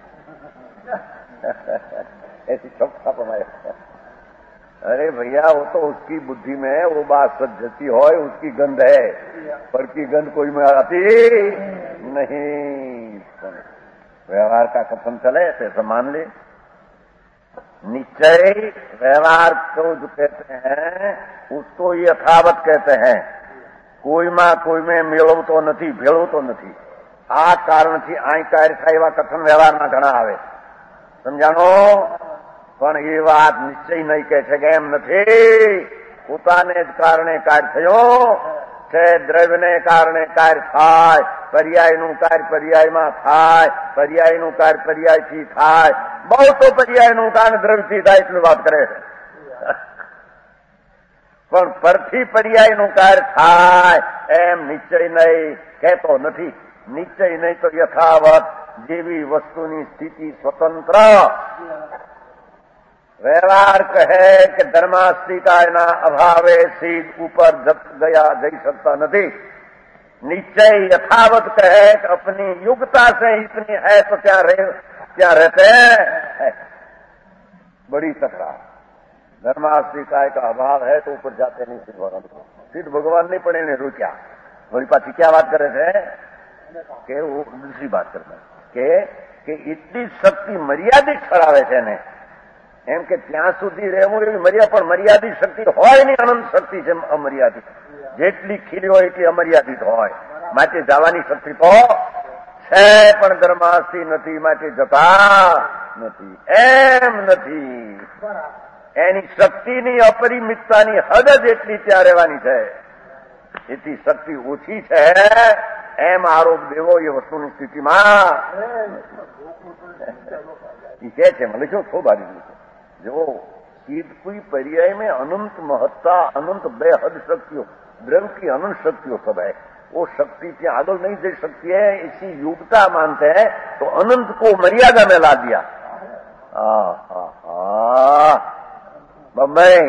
ऐसी छापा मारा. अरे भैया वो तो उसकी बुद्धि में वो बात सज्जती हो, उसकी गंध है, पर की गंध कोई में आती नहीं. व्यवहार का कथन चले ऐसे मान ले. निश्चय व्यवहार को जो कहते हैं उसको यथावत कहते हैं. કોઈ મેં મેળવતો નથી, ભેળવતો નથી. આ કારણથી અહીં કાર્ય થાય એવા કથન વ્યવહારના ઘણા આવે. સમજાણો? પણ એ વાત નિશ્ચય નહીં કહે છે કે એમ નથી. પોતાને જ કારણે કાર્ય થયો છે. દ્રવ્યને કારણે કાર્ય થાય, પર્યાયનું કાર્ય પર્યાયમાં થાય, પર્યાયનું કાર્ય પર્યાયથી થાય. બહુ તો પર્યાયનું કાર્ય દ્રવ્યથી થાય એટલી વાત કરે છે. પણ પરથી પર્યાયનું કાર્ય થાય એમ નિશ્ચય નહીં કહેતો નથી. નિશ્ચય નહીં તો યથાવત જેવી વસ્તુની સ્થિતિ સ્વતંત્ર. વ્યવહાર કહે કે ધર્માસ્તિકાના અભાવે સીધ ઉપર ગયા જઈ શકતા નથી. निश्चय यथावत कहे कि अपनी युगता से इतनी है तो क्या रहते हैं. बड़ी तकरार. धर्मास्तिकाय का अभाव है तो ऊपर जाते नहीं सिद्ध भगवान को. सिद्ध भगवान नहीं पड़े ने रुक्या. वही पाછી क्या बात करे थे કે वो दूसरी बात करता કે એટલી શક્તિ મર્યાદિત ઠરાવે છે ને, એમ કે ત્યાં સુધી રહેવું એવી પણ મર્યાદિત શક્તિ હોય નહીં. અનંત શક્તિ છે અમર્યાદિત. જેટલી ખીલી હોય એટલી અમર્યાદિત હોય. માટે જવાની શક્તિ તો છે પણ ધર્માસ્તી નથી, માટે જતા નથી. એમ નથી. એની શક્તિની અપરિમિતતાની હદ જ એટલી ત્યાં રહેવાની છે. એટલી શક્તિ ઓછી છે એમ આરોપ દેવો એ વસ્તુની સ્થિતિમાં એ કહે છે. મને શું ખૂબ આવી ગયું છે. જો સીધ કોઈ पर्याय में अनंत महत्ता, अनंत बेहद शक्तियों, द्रव्य की अनंत शक्तियों सब है. वो शक्ति की आगे नहीं दे सकती है, इसी योग्यता मानते हैं तो अनंत को मर्यादा में ला दिया. बम्बई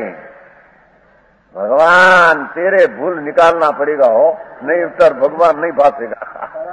भगवान तेरे भूल निकालना पड़ेगा हो, नहीं उत्तर भगवान नहीं भासेगा.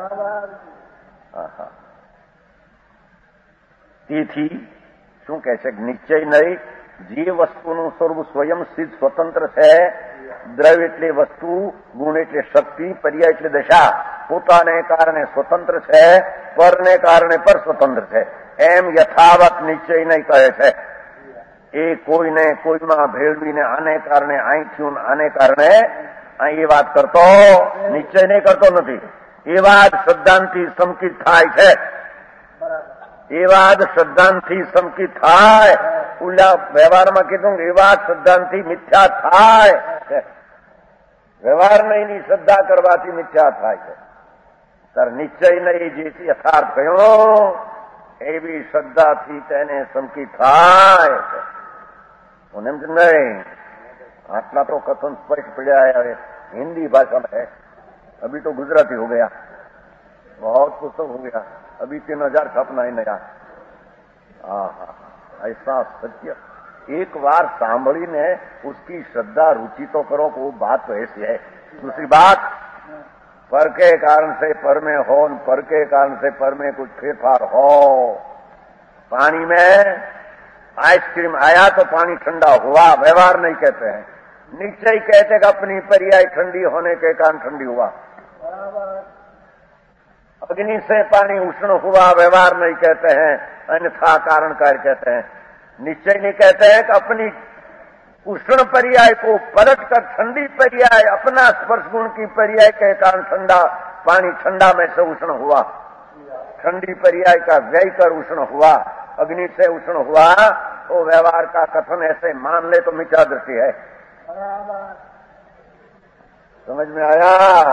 તેથી શું કહે છે? નિશ્ચય નહીં. જે વસ્તુનું સ્વરૂપ સ્વયં સિદ્ધ સ્વતંત્ર છે. દ્રવ્ય એટલે વસ્તુ, ગુણ એટલે શક્તિ, પર્યાય એટલે દશા. પોતાને કારણે સ્વતંત્ર છે, પરને કારણે પર સ્વતંત્ર છે. એમ યથાવત નિશ્ચય નહીં કહે છે. એ કોઈને કોઈમાં ભેળવીને આને કારણે અહીં થયું, આને કારણે અહીં એ વાત કરતો નિશ્ચય નહીં કરતો નથી. એ વાત શ્રદ્ધાંતિ સંકિત થાય છે. એ વાત શ્રદ્ધાંતિ સંકિત થાય. ઉલ્લા વ્યવહારમાં કીધું એ વાત શ્રદ્ધાંતિ મિથ્યા થાય છે. વ્યવહાર નહીં, શ્રદ્ધા કરવાથી મિથ્યા થાય છે. તાર નિશ્ચય નહીં જે યથાર્થ કહ્યો એવી શ્રદ્ધાથી તેને સંકિત થાય છે. उन्हें नहीं आटला तो कथन स्पष्ट पड़ा है. हिंदी भाषा में है. अभी तो गुजराती हो गया, बहुत पुस्तक हो गया. अभी 3000 छापना है नया. ऐसा सत्य एक बार सांभळीने उसकी श्रद्धा रुचि तो करो कि वो बात तो ऐसी है. दूसरी बात, पर के कारण से पर में हो, पर के कारण से पर में कुछ फेरफार हो. पानी में आइसक्रीम आया तो पानी ठंडा हुआ, व्यवहार नहीं कहते हैं. निश्चय कहते कि अपनी पर्याय ठंडी होने के कारण ठंडी हुआ. अग्नि से पानी उष्ण हुआ, व्यवहार नहीं कहते हैं, अन्यथा कारण कार्य कहते हैं. निश्चय नहीं कहते हैं कि अपनी उष्ण पर्याय को पलट कर ठंडी पर्याय, अपना स्पर्श गुण की पर्याय के कारण ठंडा पानी ठंडा में से उष्ण हुआ. ठंडी पर्याय का व्यय कर उष्ण हुआ, अग्नि से उष्ण हुआ. तो व्यवहार का कथन ऐसे मान ले तो मिथ्या दृष्टि है. समझ में आया?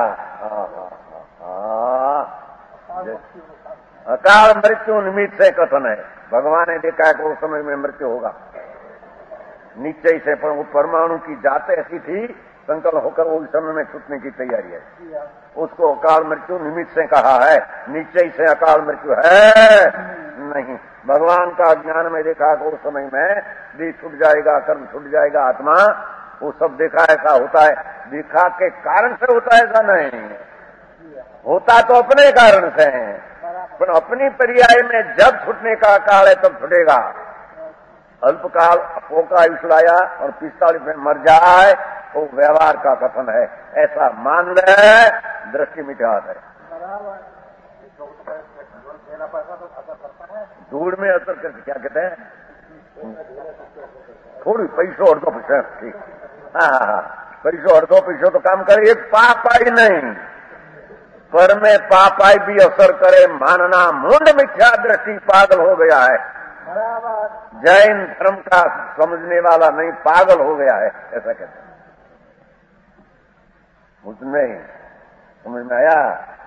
अकाल मृत्यु निमित्त से कथन है। भगवान ने देखा है कि उस समय में मृत्यु होगा निश्चय से, पर वो परमाणु की जात ऐसी थी, संकल्प होकर वो उस समय में छूटने की तैयारी है। उसको अकाल मृत्यु निमित्त से कहा है, निश्चय से अकाल मृत्यु है नहीं। भगवान का ज्ञान में देखा कि उस समय में देह छूट जाएगा, कर्म छूट जाएगा, आत्मा, वो सब देखा ऐसा होता है। देखा के कारण से होता है ऐसा नहीं, होता तो अपने कारण से है, पर अपनी पर्याय में जब छूटने का काल है तब छूटेगा। अल्पकाल पोका आयुष लाया और 45 में मर जाए, वो व्यवहार का कथन है, ऐसा मान ले, दृष्टि मिटात है। धूड़ में असर करके क्या कहते हैं, थोड़ी पैसों और 2%, ठीक, हाँ, पैसों और 2% तो काम करे, एक पाप आई नहीं, पर में पाप आई भी असर करे, मानना मूंड मिथ्या दृष्टि पागल हो गया है। जैन धर्म का समझने वाला नहीं, पागल हो गया है, ऐसा कहते हैं। उसमें समझ में आया?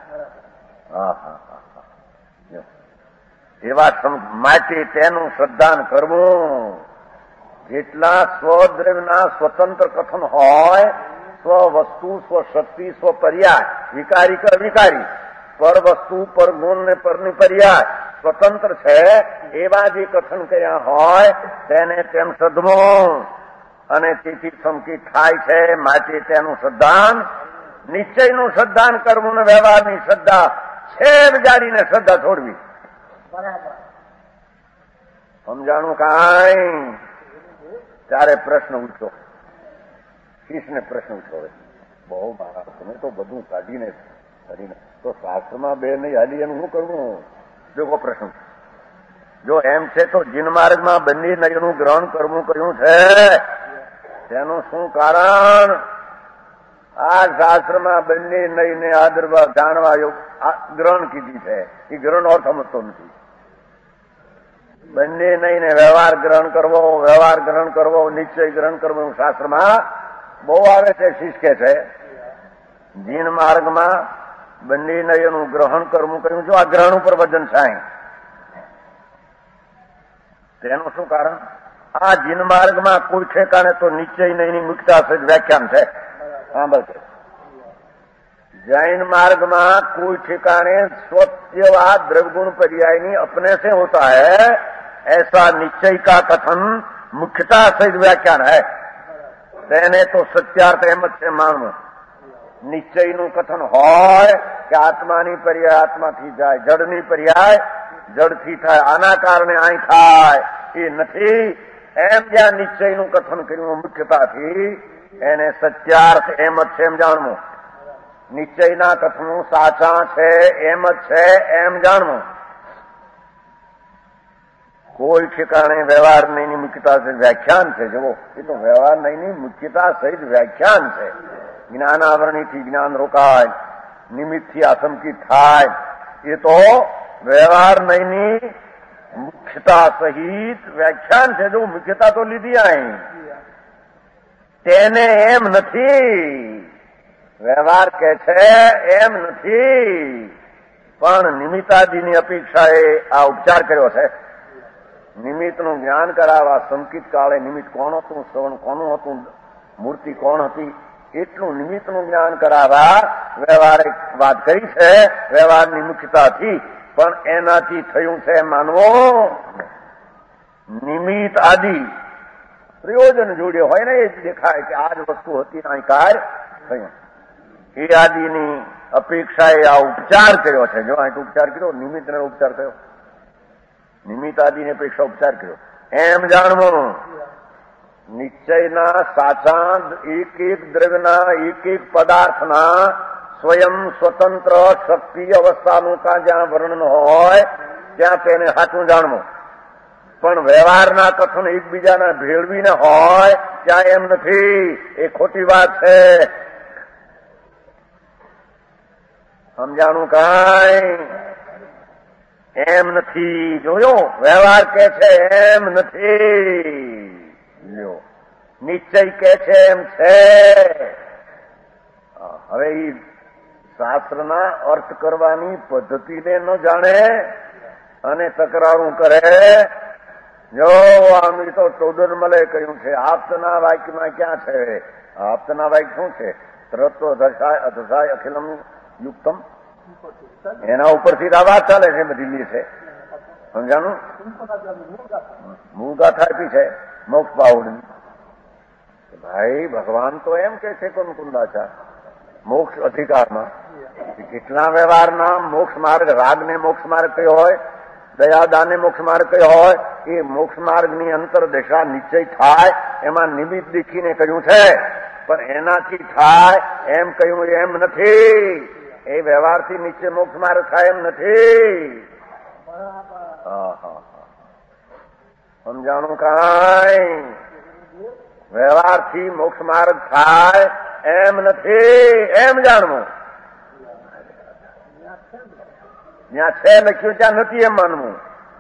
એવા માટે તેનું શ્રદ્ધાન કરવું। જેટલા સ્વદ્રવ્યના સ્વતંત્ર કથન હોય, સ્વ વસ્તુ, સ્વ શક્તિ, સ્વ પર્યાય, વિકારી કે અવિકારી, પર વસ્તુ, પર ગુણ ને પરની પર્યાય સ્વતંત્ર છે, એવા જે કથન કર્યા હોય તેને તેમ શ્રદ્ધવું અને તેથી સંકિત થાય છે। માટે તેનું શ્રદ્ધાન, નિશ્ચયનું શ્રદ્ધાન કરવું ને વ્યવહારની શ્રદ્ધા છેદ જાડીને શ્રદ્ધા છોડવી। સમજાણું કાંઈ? ત્યારે પ્રશ્ન ઉઠ્યો, શિષ્યને પ્રશ્ન ઉઠ્યો, બહુ મારા તમે તો બધું કાઢીને તો શાસ્ત્રમાં બે નહીં હાલી, એનું શું કરવું? જો પ્રશ્ન, જો એમ છે તો જીન માર્ગમાં બંને નયનું ગ્રહણ કરવું કહ્યું છે, તેનું શું કારણ? આ શાસ્ત્રમાં બંને નયને આદરવા જાણવા ગ્રહણ કીધી છે, એ ગ્રહણ અર્થ સમજતો નથી। બંને નયને વ્યવહાર ગ્રહણ કરવો, વ્યવહાર ગ્રહણ કરવો, નિશ્ચય ગ્રહણ કરવો શાસ્ત્રમાં બહુ આવે છે। શિષ્ય છે જીન માર્ગમાં બંને નયનું ગ્રહણ કરવું કહ્યું, જો આ ગ્રહણ ઉપર વજન થાય, તેનું શું કારણ? આ જીન માર્ગમાં કોઈ ઠેકાણે તો નિશ્ચય નયની મુક્તા સહિત વ્યાખ્યાન છે। जैन मार्ग में कोई ठिकाने स्वत्यवाद द्रव्यगुण पर्यायनी अपने से होता है, ऐसा निश्चय का कथन मुख्यता सहित व्याख्यान है। तेने तो सत्यार्थ एमत से मानू, निश्चय नु कथन होय कि आत्मानी पर्याय आत्मा थी जाए, जड़नी पर्याय जड़ थी थाय, आना कारणे आई थाय, ये नथी। एम ज्या निश्चय नु कथन कर्युं मुख्यता थी, એને સત્યાર્થ એમ જ છે એમ જાણવું। નિશ્ચયના કથનો સાચા છે એમ જ છે એમ જાણવું। કોઈ ઠેકાણે વ્યવહાર નહીંની મુખ્યતા સહિત વ્યાખ્યાન છે। જુઓ, એ તો વ્યવહાર નહીંની મુખ્યતા સહિત વ્યાખ્યાન છે। જ્ઞાન આવરણીથી જ્ઞાન રોકાય, નિમિત્તથી આસંકિત થાય, એ તો વ્યવહાર નહીંની મુખ્યતા સહિત વ્યાખ્યાન છે। જો મુખ્યતા તો લીધી અહીં, તેને એમ નથી, વ્યવહાર કે છે એમ નથી, પણ નિમિત્તાદિની અપેક્ષાએ આ ઉપચાર કર્યો છે। નિમિત્તનું જ્ઞાન કરાવવા સંકિત કાળે નિમિત્ત કોણ હતું, શ્રવણ કોનું હતું, મૂર્તિ કોણ હતી, એટલું નિમિત્તનું જ્ઞાન કરાવવા વ્યવહારે વાત કરી છે। વ્યવહારની મુખ્યતાથી, પણ એનાથી થયું છે માનવો નિમિત્ત આદિ પ્રયોજન જોડે હોય ને, એ જ દેખાય કે આ જ વસ્તુ હતી અહીં કાર્ય થયું, એ આદિની અપેક્ષાએ આ ઉપચાર કર્યો છે। જો અહીં ઉપચાર કર્યો, નિમિત્તને ઉપચાર કર્યો, નિમિત્ત આદિની અપેક્ષા ઉપચાર કર્યો એમ જાણવું। નિશ્ચયના સાચા એક એક દ્રવ્યના એક એક પદાર્થના સ્વયં સ્વતંત્ર શક્તિ અવસ્થાનું કા જ્યાં વર્ણન હોય ત્યાં તેને સાચું જાણવું। પણ વ્યવહારના કથન એકબીજાના ભેળવીને હોય ત્યાં એમ નથી, એ ખોટી વાત છે। સમજાણું કાંઈ? એમ નથી। જોયો, વ્યવહાર કે છે એમ નથી, જો નિશ્ચય કે છે એમ છે। હવે એ શાસ્ત્રના અર્થ કરવાની પદ્ધતિને ન જાણે અને તકરારું કરે. જો આમ તો ટોડરમલે કહ્યું છે આપતના વાક્યમાં ક્યાં છે? આપતના વાક્ય શું છે? તરતો અધસાય અખિલમ યુક્તમ, એના ઉપરથી આ વાત ચાલે છે બધી છે. સમજાણું? મૂળ ગાથા આપી છે મોક્ષ બાવડની. ભાઈ ભગવાન તો એમ કે છે કુંદાચાર મોક્ષ અધિકારમાં કેટલા વ્યવહારના મોક્ષ માર્ગ, રાગને મોક્ષ માર્ગ કયો હોય, દયાદાને મોક્ષ માર્ગ કયો હોય, એ મોક્ષ માર્ગની અંતરદશા નિશ્ચય થાય એમાં નિમિત્ત દીખીને કહ્યું છે. પણ એનાથી થાય એમ કહ્યું એમ નથી. એ વ્યવહારથી નીચે મોક્ષ માર્ગ થાય એમ નથી. સમજાણું? કાંઈ વ્યવહારથી મોક્ષ માર્ગ થાય એમ નથી, એમ જાણવું. જ્યાં છે લખ્યું ત્યાં નથી એમ માનવું.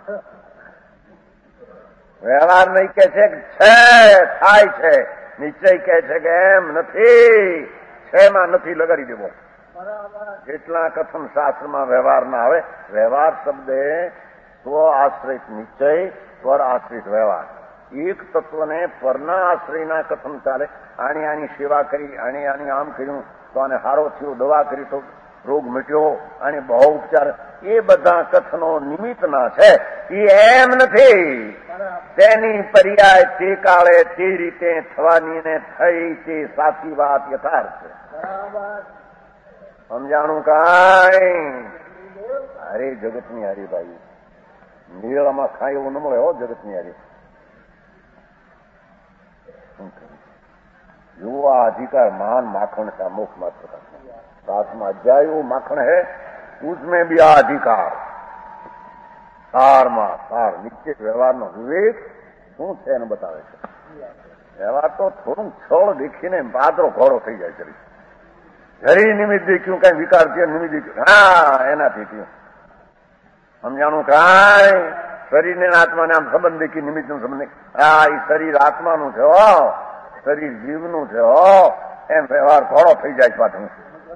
વ્યવહાર નહીં કે છે થાય છે, નિશ્ચય કે છે કે એમ નથી, છે માં નથી લગાડી દેવો. જેટલા કથન શાસ્ત્રમાં વ્યવહાર ના આવે, વ્યવહાર શબ્દે સ્વ આશ્રિત નિશ્ચય, પર આશ્રિત વ્યવહાર. એક તત્વને પરના આશ્રયના કથન ચાલે. આની સેવા કરી, આની આમ કર્યું તો આને હારો થયો, દવા કરી તો રોગ મટ્યો, અને બહુ ઉપચાર, એ બધા કથનો નિમિત્તના છે. એ એમ નથી. તેની પર્યાય તે કાળે તે રીતે થવાની ને થઈ તે સાચી વાત યથાર્થ છે. સમજાણું? કાંઈ અરે જગતની હારી ભાઈ, મેળામાં ખાય એવું ન મળે હો જગતની હારી. जो अधिकार मान माखन का मुख मात्र का 7वां अध्याय वो माखन है, उसमें भी आ अधिकार સારમાં સાર નિશ્ચિત વ્યવહારનો વિવેક શું છે એને બતાવે છે. વ્યવહાર તો થોડું છળ દેખીને પાદરો ઘોડો થઈ જાય છે. જરી નિમિત્ત દેખ્યું કઈ વિકાર છે, નિમિત્ત દેખ્યું હા એનાથી થયું. સમજાણું? કાંઈ શરીરને આત્માને આમ સંબંધ દેખી નિમિત્તનો સંબંધ હા એ શરીર આત્માનું છે, શરીર જીવનું છે, એમ વ્યવહાર ઘોડો થઈ જાય છે. પાછું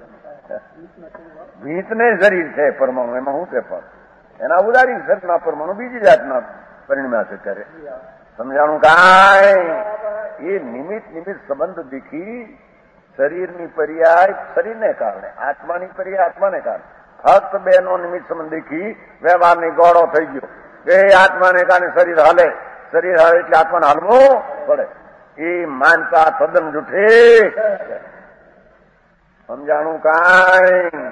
ભીતને શરીર છે પરમાણુ, એમાં શું છે પણ એના ઉદારી શરીરના પરમાણુ બીજી જાતના પરિણમ્યા છે. ત્યારે સમજાણું? કાંઈ એ નિમિત્ત સંબંધ દેખી શરીરની પર્યાય શરીરને કારણે, આત્માની પર્યાય આત્માને કારણે, ફક્ત બેનો નિમિત્ત સંબંધ દેખી વ્યવહારની ગોળો થઈ ગયો. એ આત્માને કારણે શરીર હાલે, શરીર હાલે એટલે આત્માને હાલવું પડે. એ માનતા તદ્દન જૂઠી. સમજાણું? કાંઈ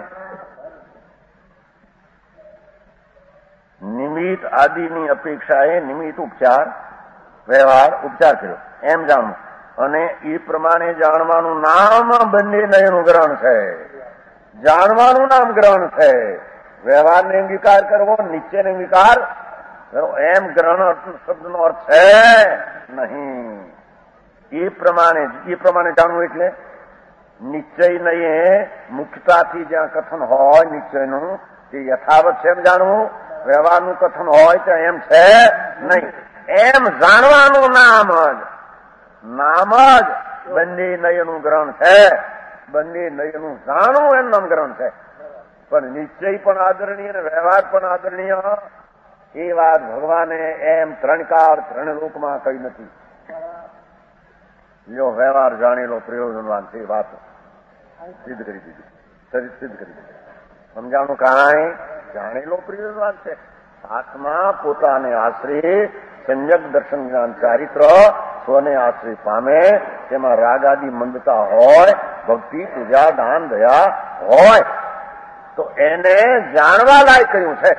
નિમિત્ત આદિની અપેક્ષાએ નિમિત્ત ઉપચાર વ્યવહાર ઉપચાર કર્યો એમ જાણવું. અને એ પ્રમાણે જાણવાનું નામ બંને નયનું ગ્રહણ છે. જાણવાનું નામ ગ્રહણ છે. વ્યવહારને અંગીકાર કરવો, નિશ્ચયને અંગીકાર કરવો, એમ ગ્રહણ શબ્દનો અર્થ છે નહીં. એ પ્રમાણે જાણવું એટલે નિશ્ચય નહીં, મુખ્યતાથી જ્યાં કથન હોય નિશ્ચયનું તે યથાવત છે એમ જાણવું. વ્યવહારનું કથન હોય તો એમ છે નહીં. એમ જાણવાનું નામ જ બંને નયનું ગ્રહણ છે. બંને નયનું જાણવું એમ નામ ગ્રહણ છે. પણ નિશ્ચય પણ આદરણીય અને વ્યવહાર પણ આદરણીય એ વાત ભગવાને એમ ત્રણ કાળ ત્રણ લોકમાં કહી નથી. જો વ્યવહાર જાણેલો પ્રયોજનવાન છે, વાત સિદ્ધ કરી દીધી, સિદ્ધ કરી દીધી. સમજાણું? કાંઈ જાણેલો પ્રયોજનવાન છે. આત્મા પોતાને આશ્રય સંયક દર્શન જ્ઞાન ચારિત્ર સ્વને આશ્રય પામે, તેમાં રાગ આદિ મંદતા હોય, ભક્તિ પૂજા દાન દયા હોય તો એને જાણવા લાયક કહ્યું છે.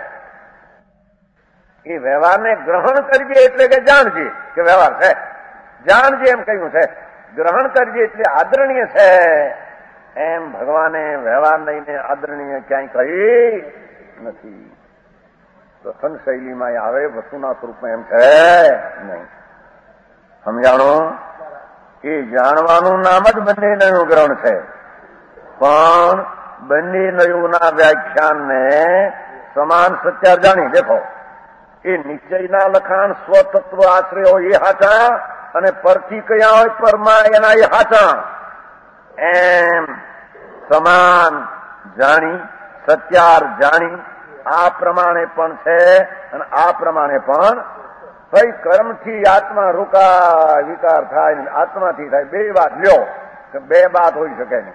એ વ્યવહારને ગ્રહણ કરીએ એટલે કે જાણજે કે વ્યવહાર છે, જાણજે એમ કહ્યું છે. ગ્રહણ કરીએ એટલે આદરણીય છે. એમ ભગવાને વ્યવહાર લઈને આદરણીય ક્યાંય કહી નથી. કથન શૈલીમાં આવે, વસ્તુના સ્વરૂપમાં એમ છે નહીં. સમજાણો? એ જાણવાનું નામ જ બંને નયું ગ્રહણ છે. પણ બંને નયુંના વ્યાખ્યાનને સમાન સત્યાર જાણી દેખો. એ નિશ્ચયના લખાણ સ્વતત્વ આશ્રય હોય એ હાચા, અને પરથી કયા હોય પરમાં એના એ હાચા. એમ સમાન જાણી, સત્યાર જાણી, આ પ્રમાણે પણ છે અને આ પ્રમાણે પણ ભાઈ કર્મથી આત્મા રૂકા વિકાર થાય ને આત્માથી થાય, બે વાત લ્યો કે બે વાત હોઈ શકે નહીં.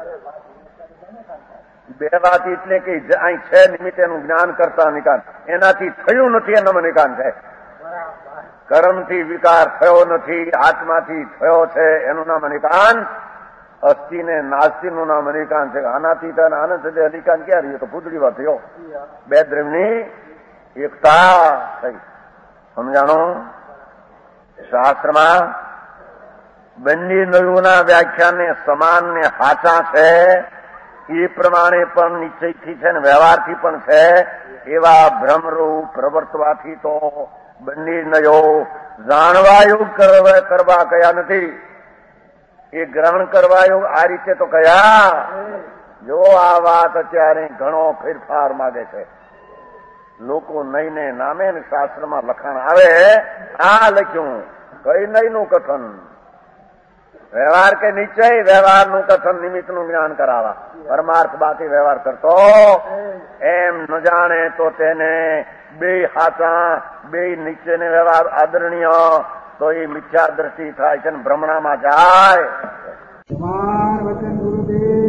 બે વાત એટલે કે અહીં છે નિમિત્તેનું જ્ઞાન કરતા નિકાન, એનાથી થયું નથી એનો નિકાન છે. કર્મથી વિકાર થયો નથી, આત્માથી થયો છે એનું નામ નિકાન. અસ્થિ ને નાસ્તિનું નામ નિકાન છે. આનાથી આનંદ છે નિકાન ક્યાં રહ્યો? તો પૂતળી વાત થયો. બે દ્રવ્યની એકતા થઈ. સમજાણો? શાસ્ત્રમાં બંને નળોના વ્યાખ્યાને સમાન ને હાચા છે એ પ્રમાણે પણ નિશ્ચયથી છે ને વ્યવહારથી પણ છે. એવા ભ્રમરૂપ પ્રવર્તવાથી તો બંને નયો જાણવાયું કરવા કયા નથી, એ ગ્રહણ કરવાયું આ રીતે તો કયા. જો આ વાત અત્યારે ઘણો ફેરફાર માગે છે. લોકો નઈને નામે ને શાસ્ત્રમાં લખાણ આવે, આ લખ્યું કઈ નઈનું કથન, વ્યવહાર કે નિશ્ચય, વ્યવહારનું કથન નિમિત્તનું જ્ઞાન કરાવા, પરમાર્થ બાકી વ્યવહાર કરતો એમ ન જાણે તો તેને બે હાચા બે નિશ્ચયને વ્યવહાર આદરણીય તો એ મિથ્યા દ્રષ્ટિ થાય છે ને ભ્રમણામાં જાય. વચન ગુરુદેવ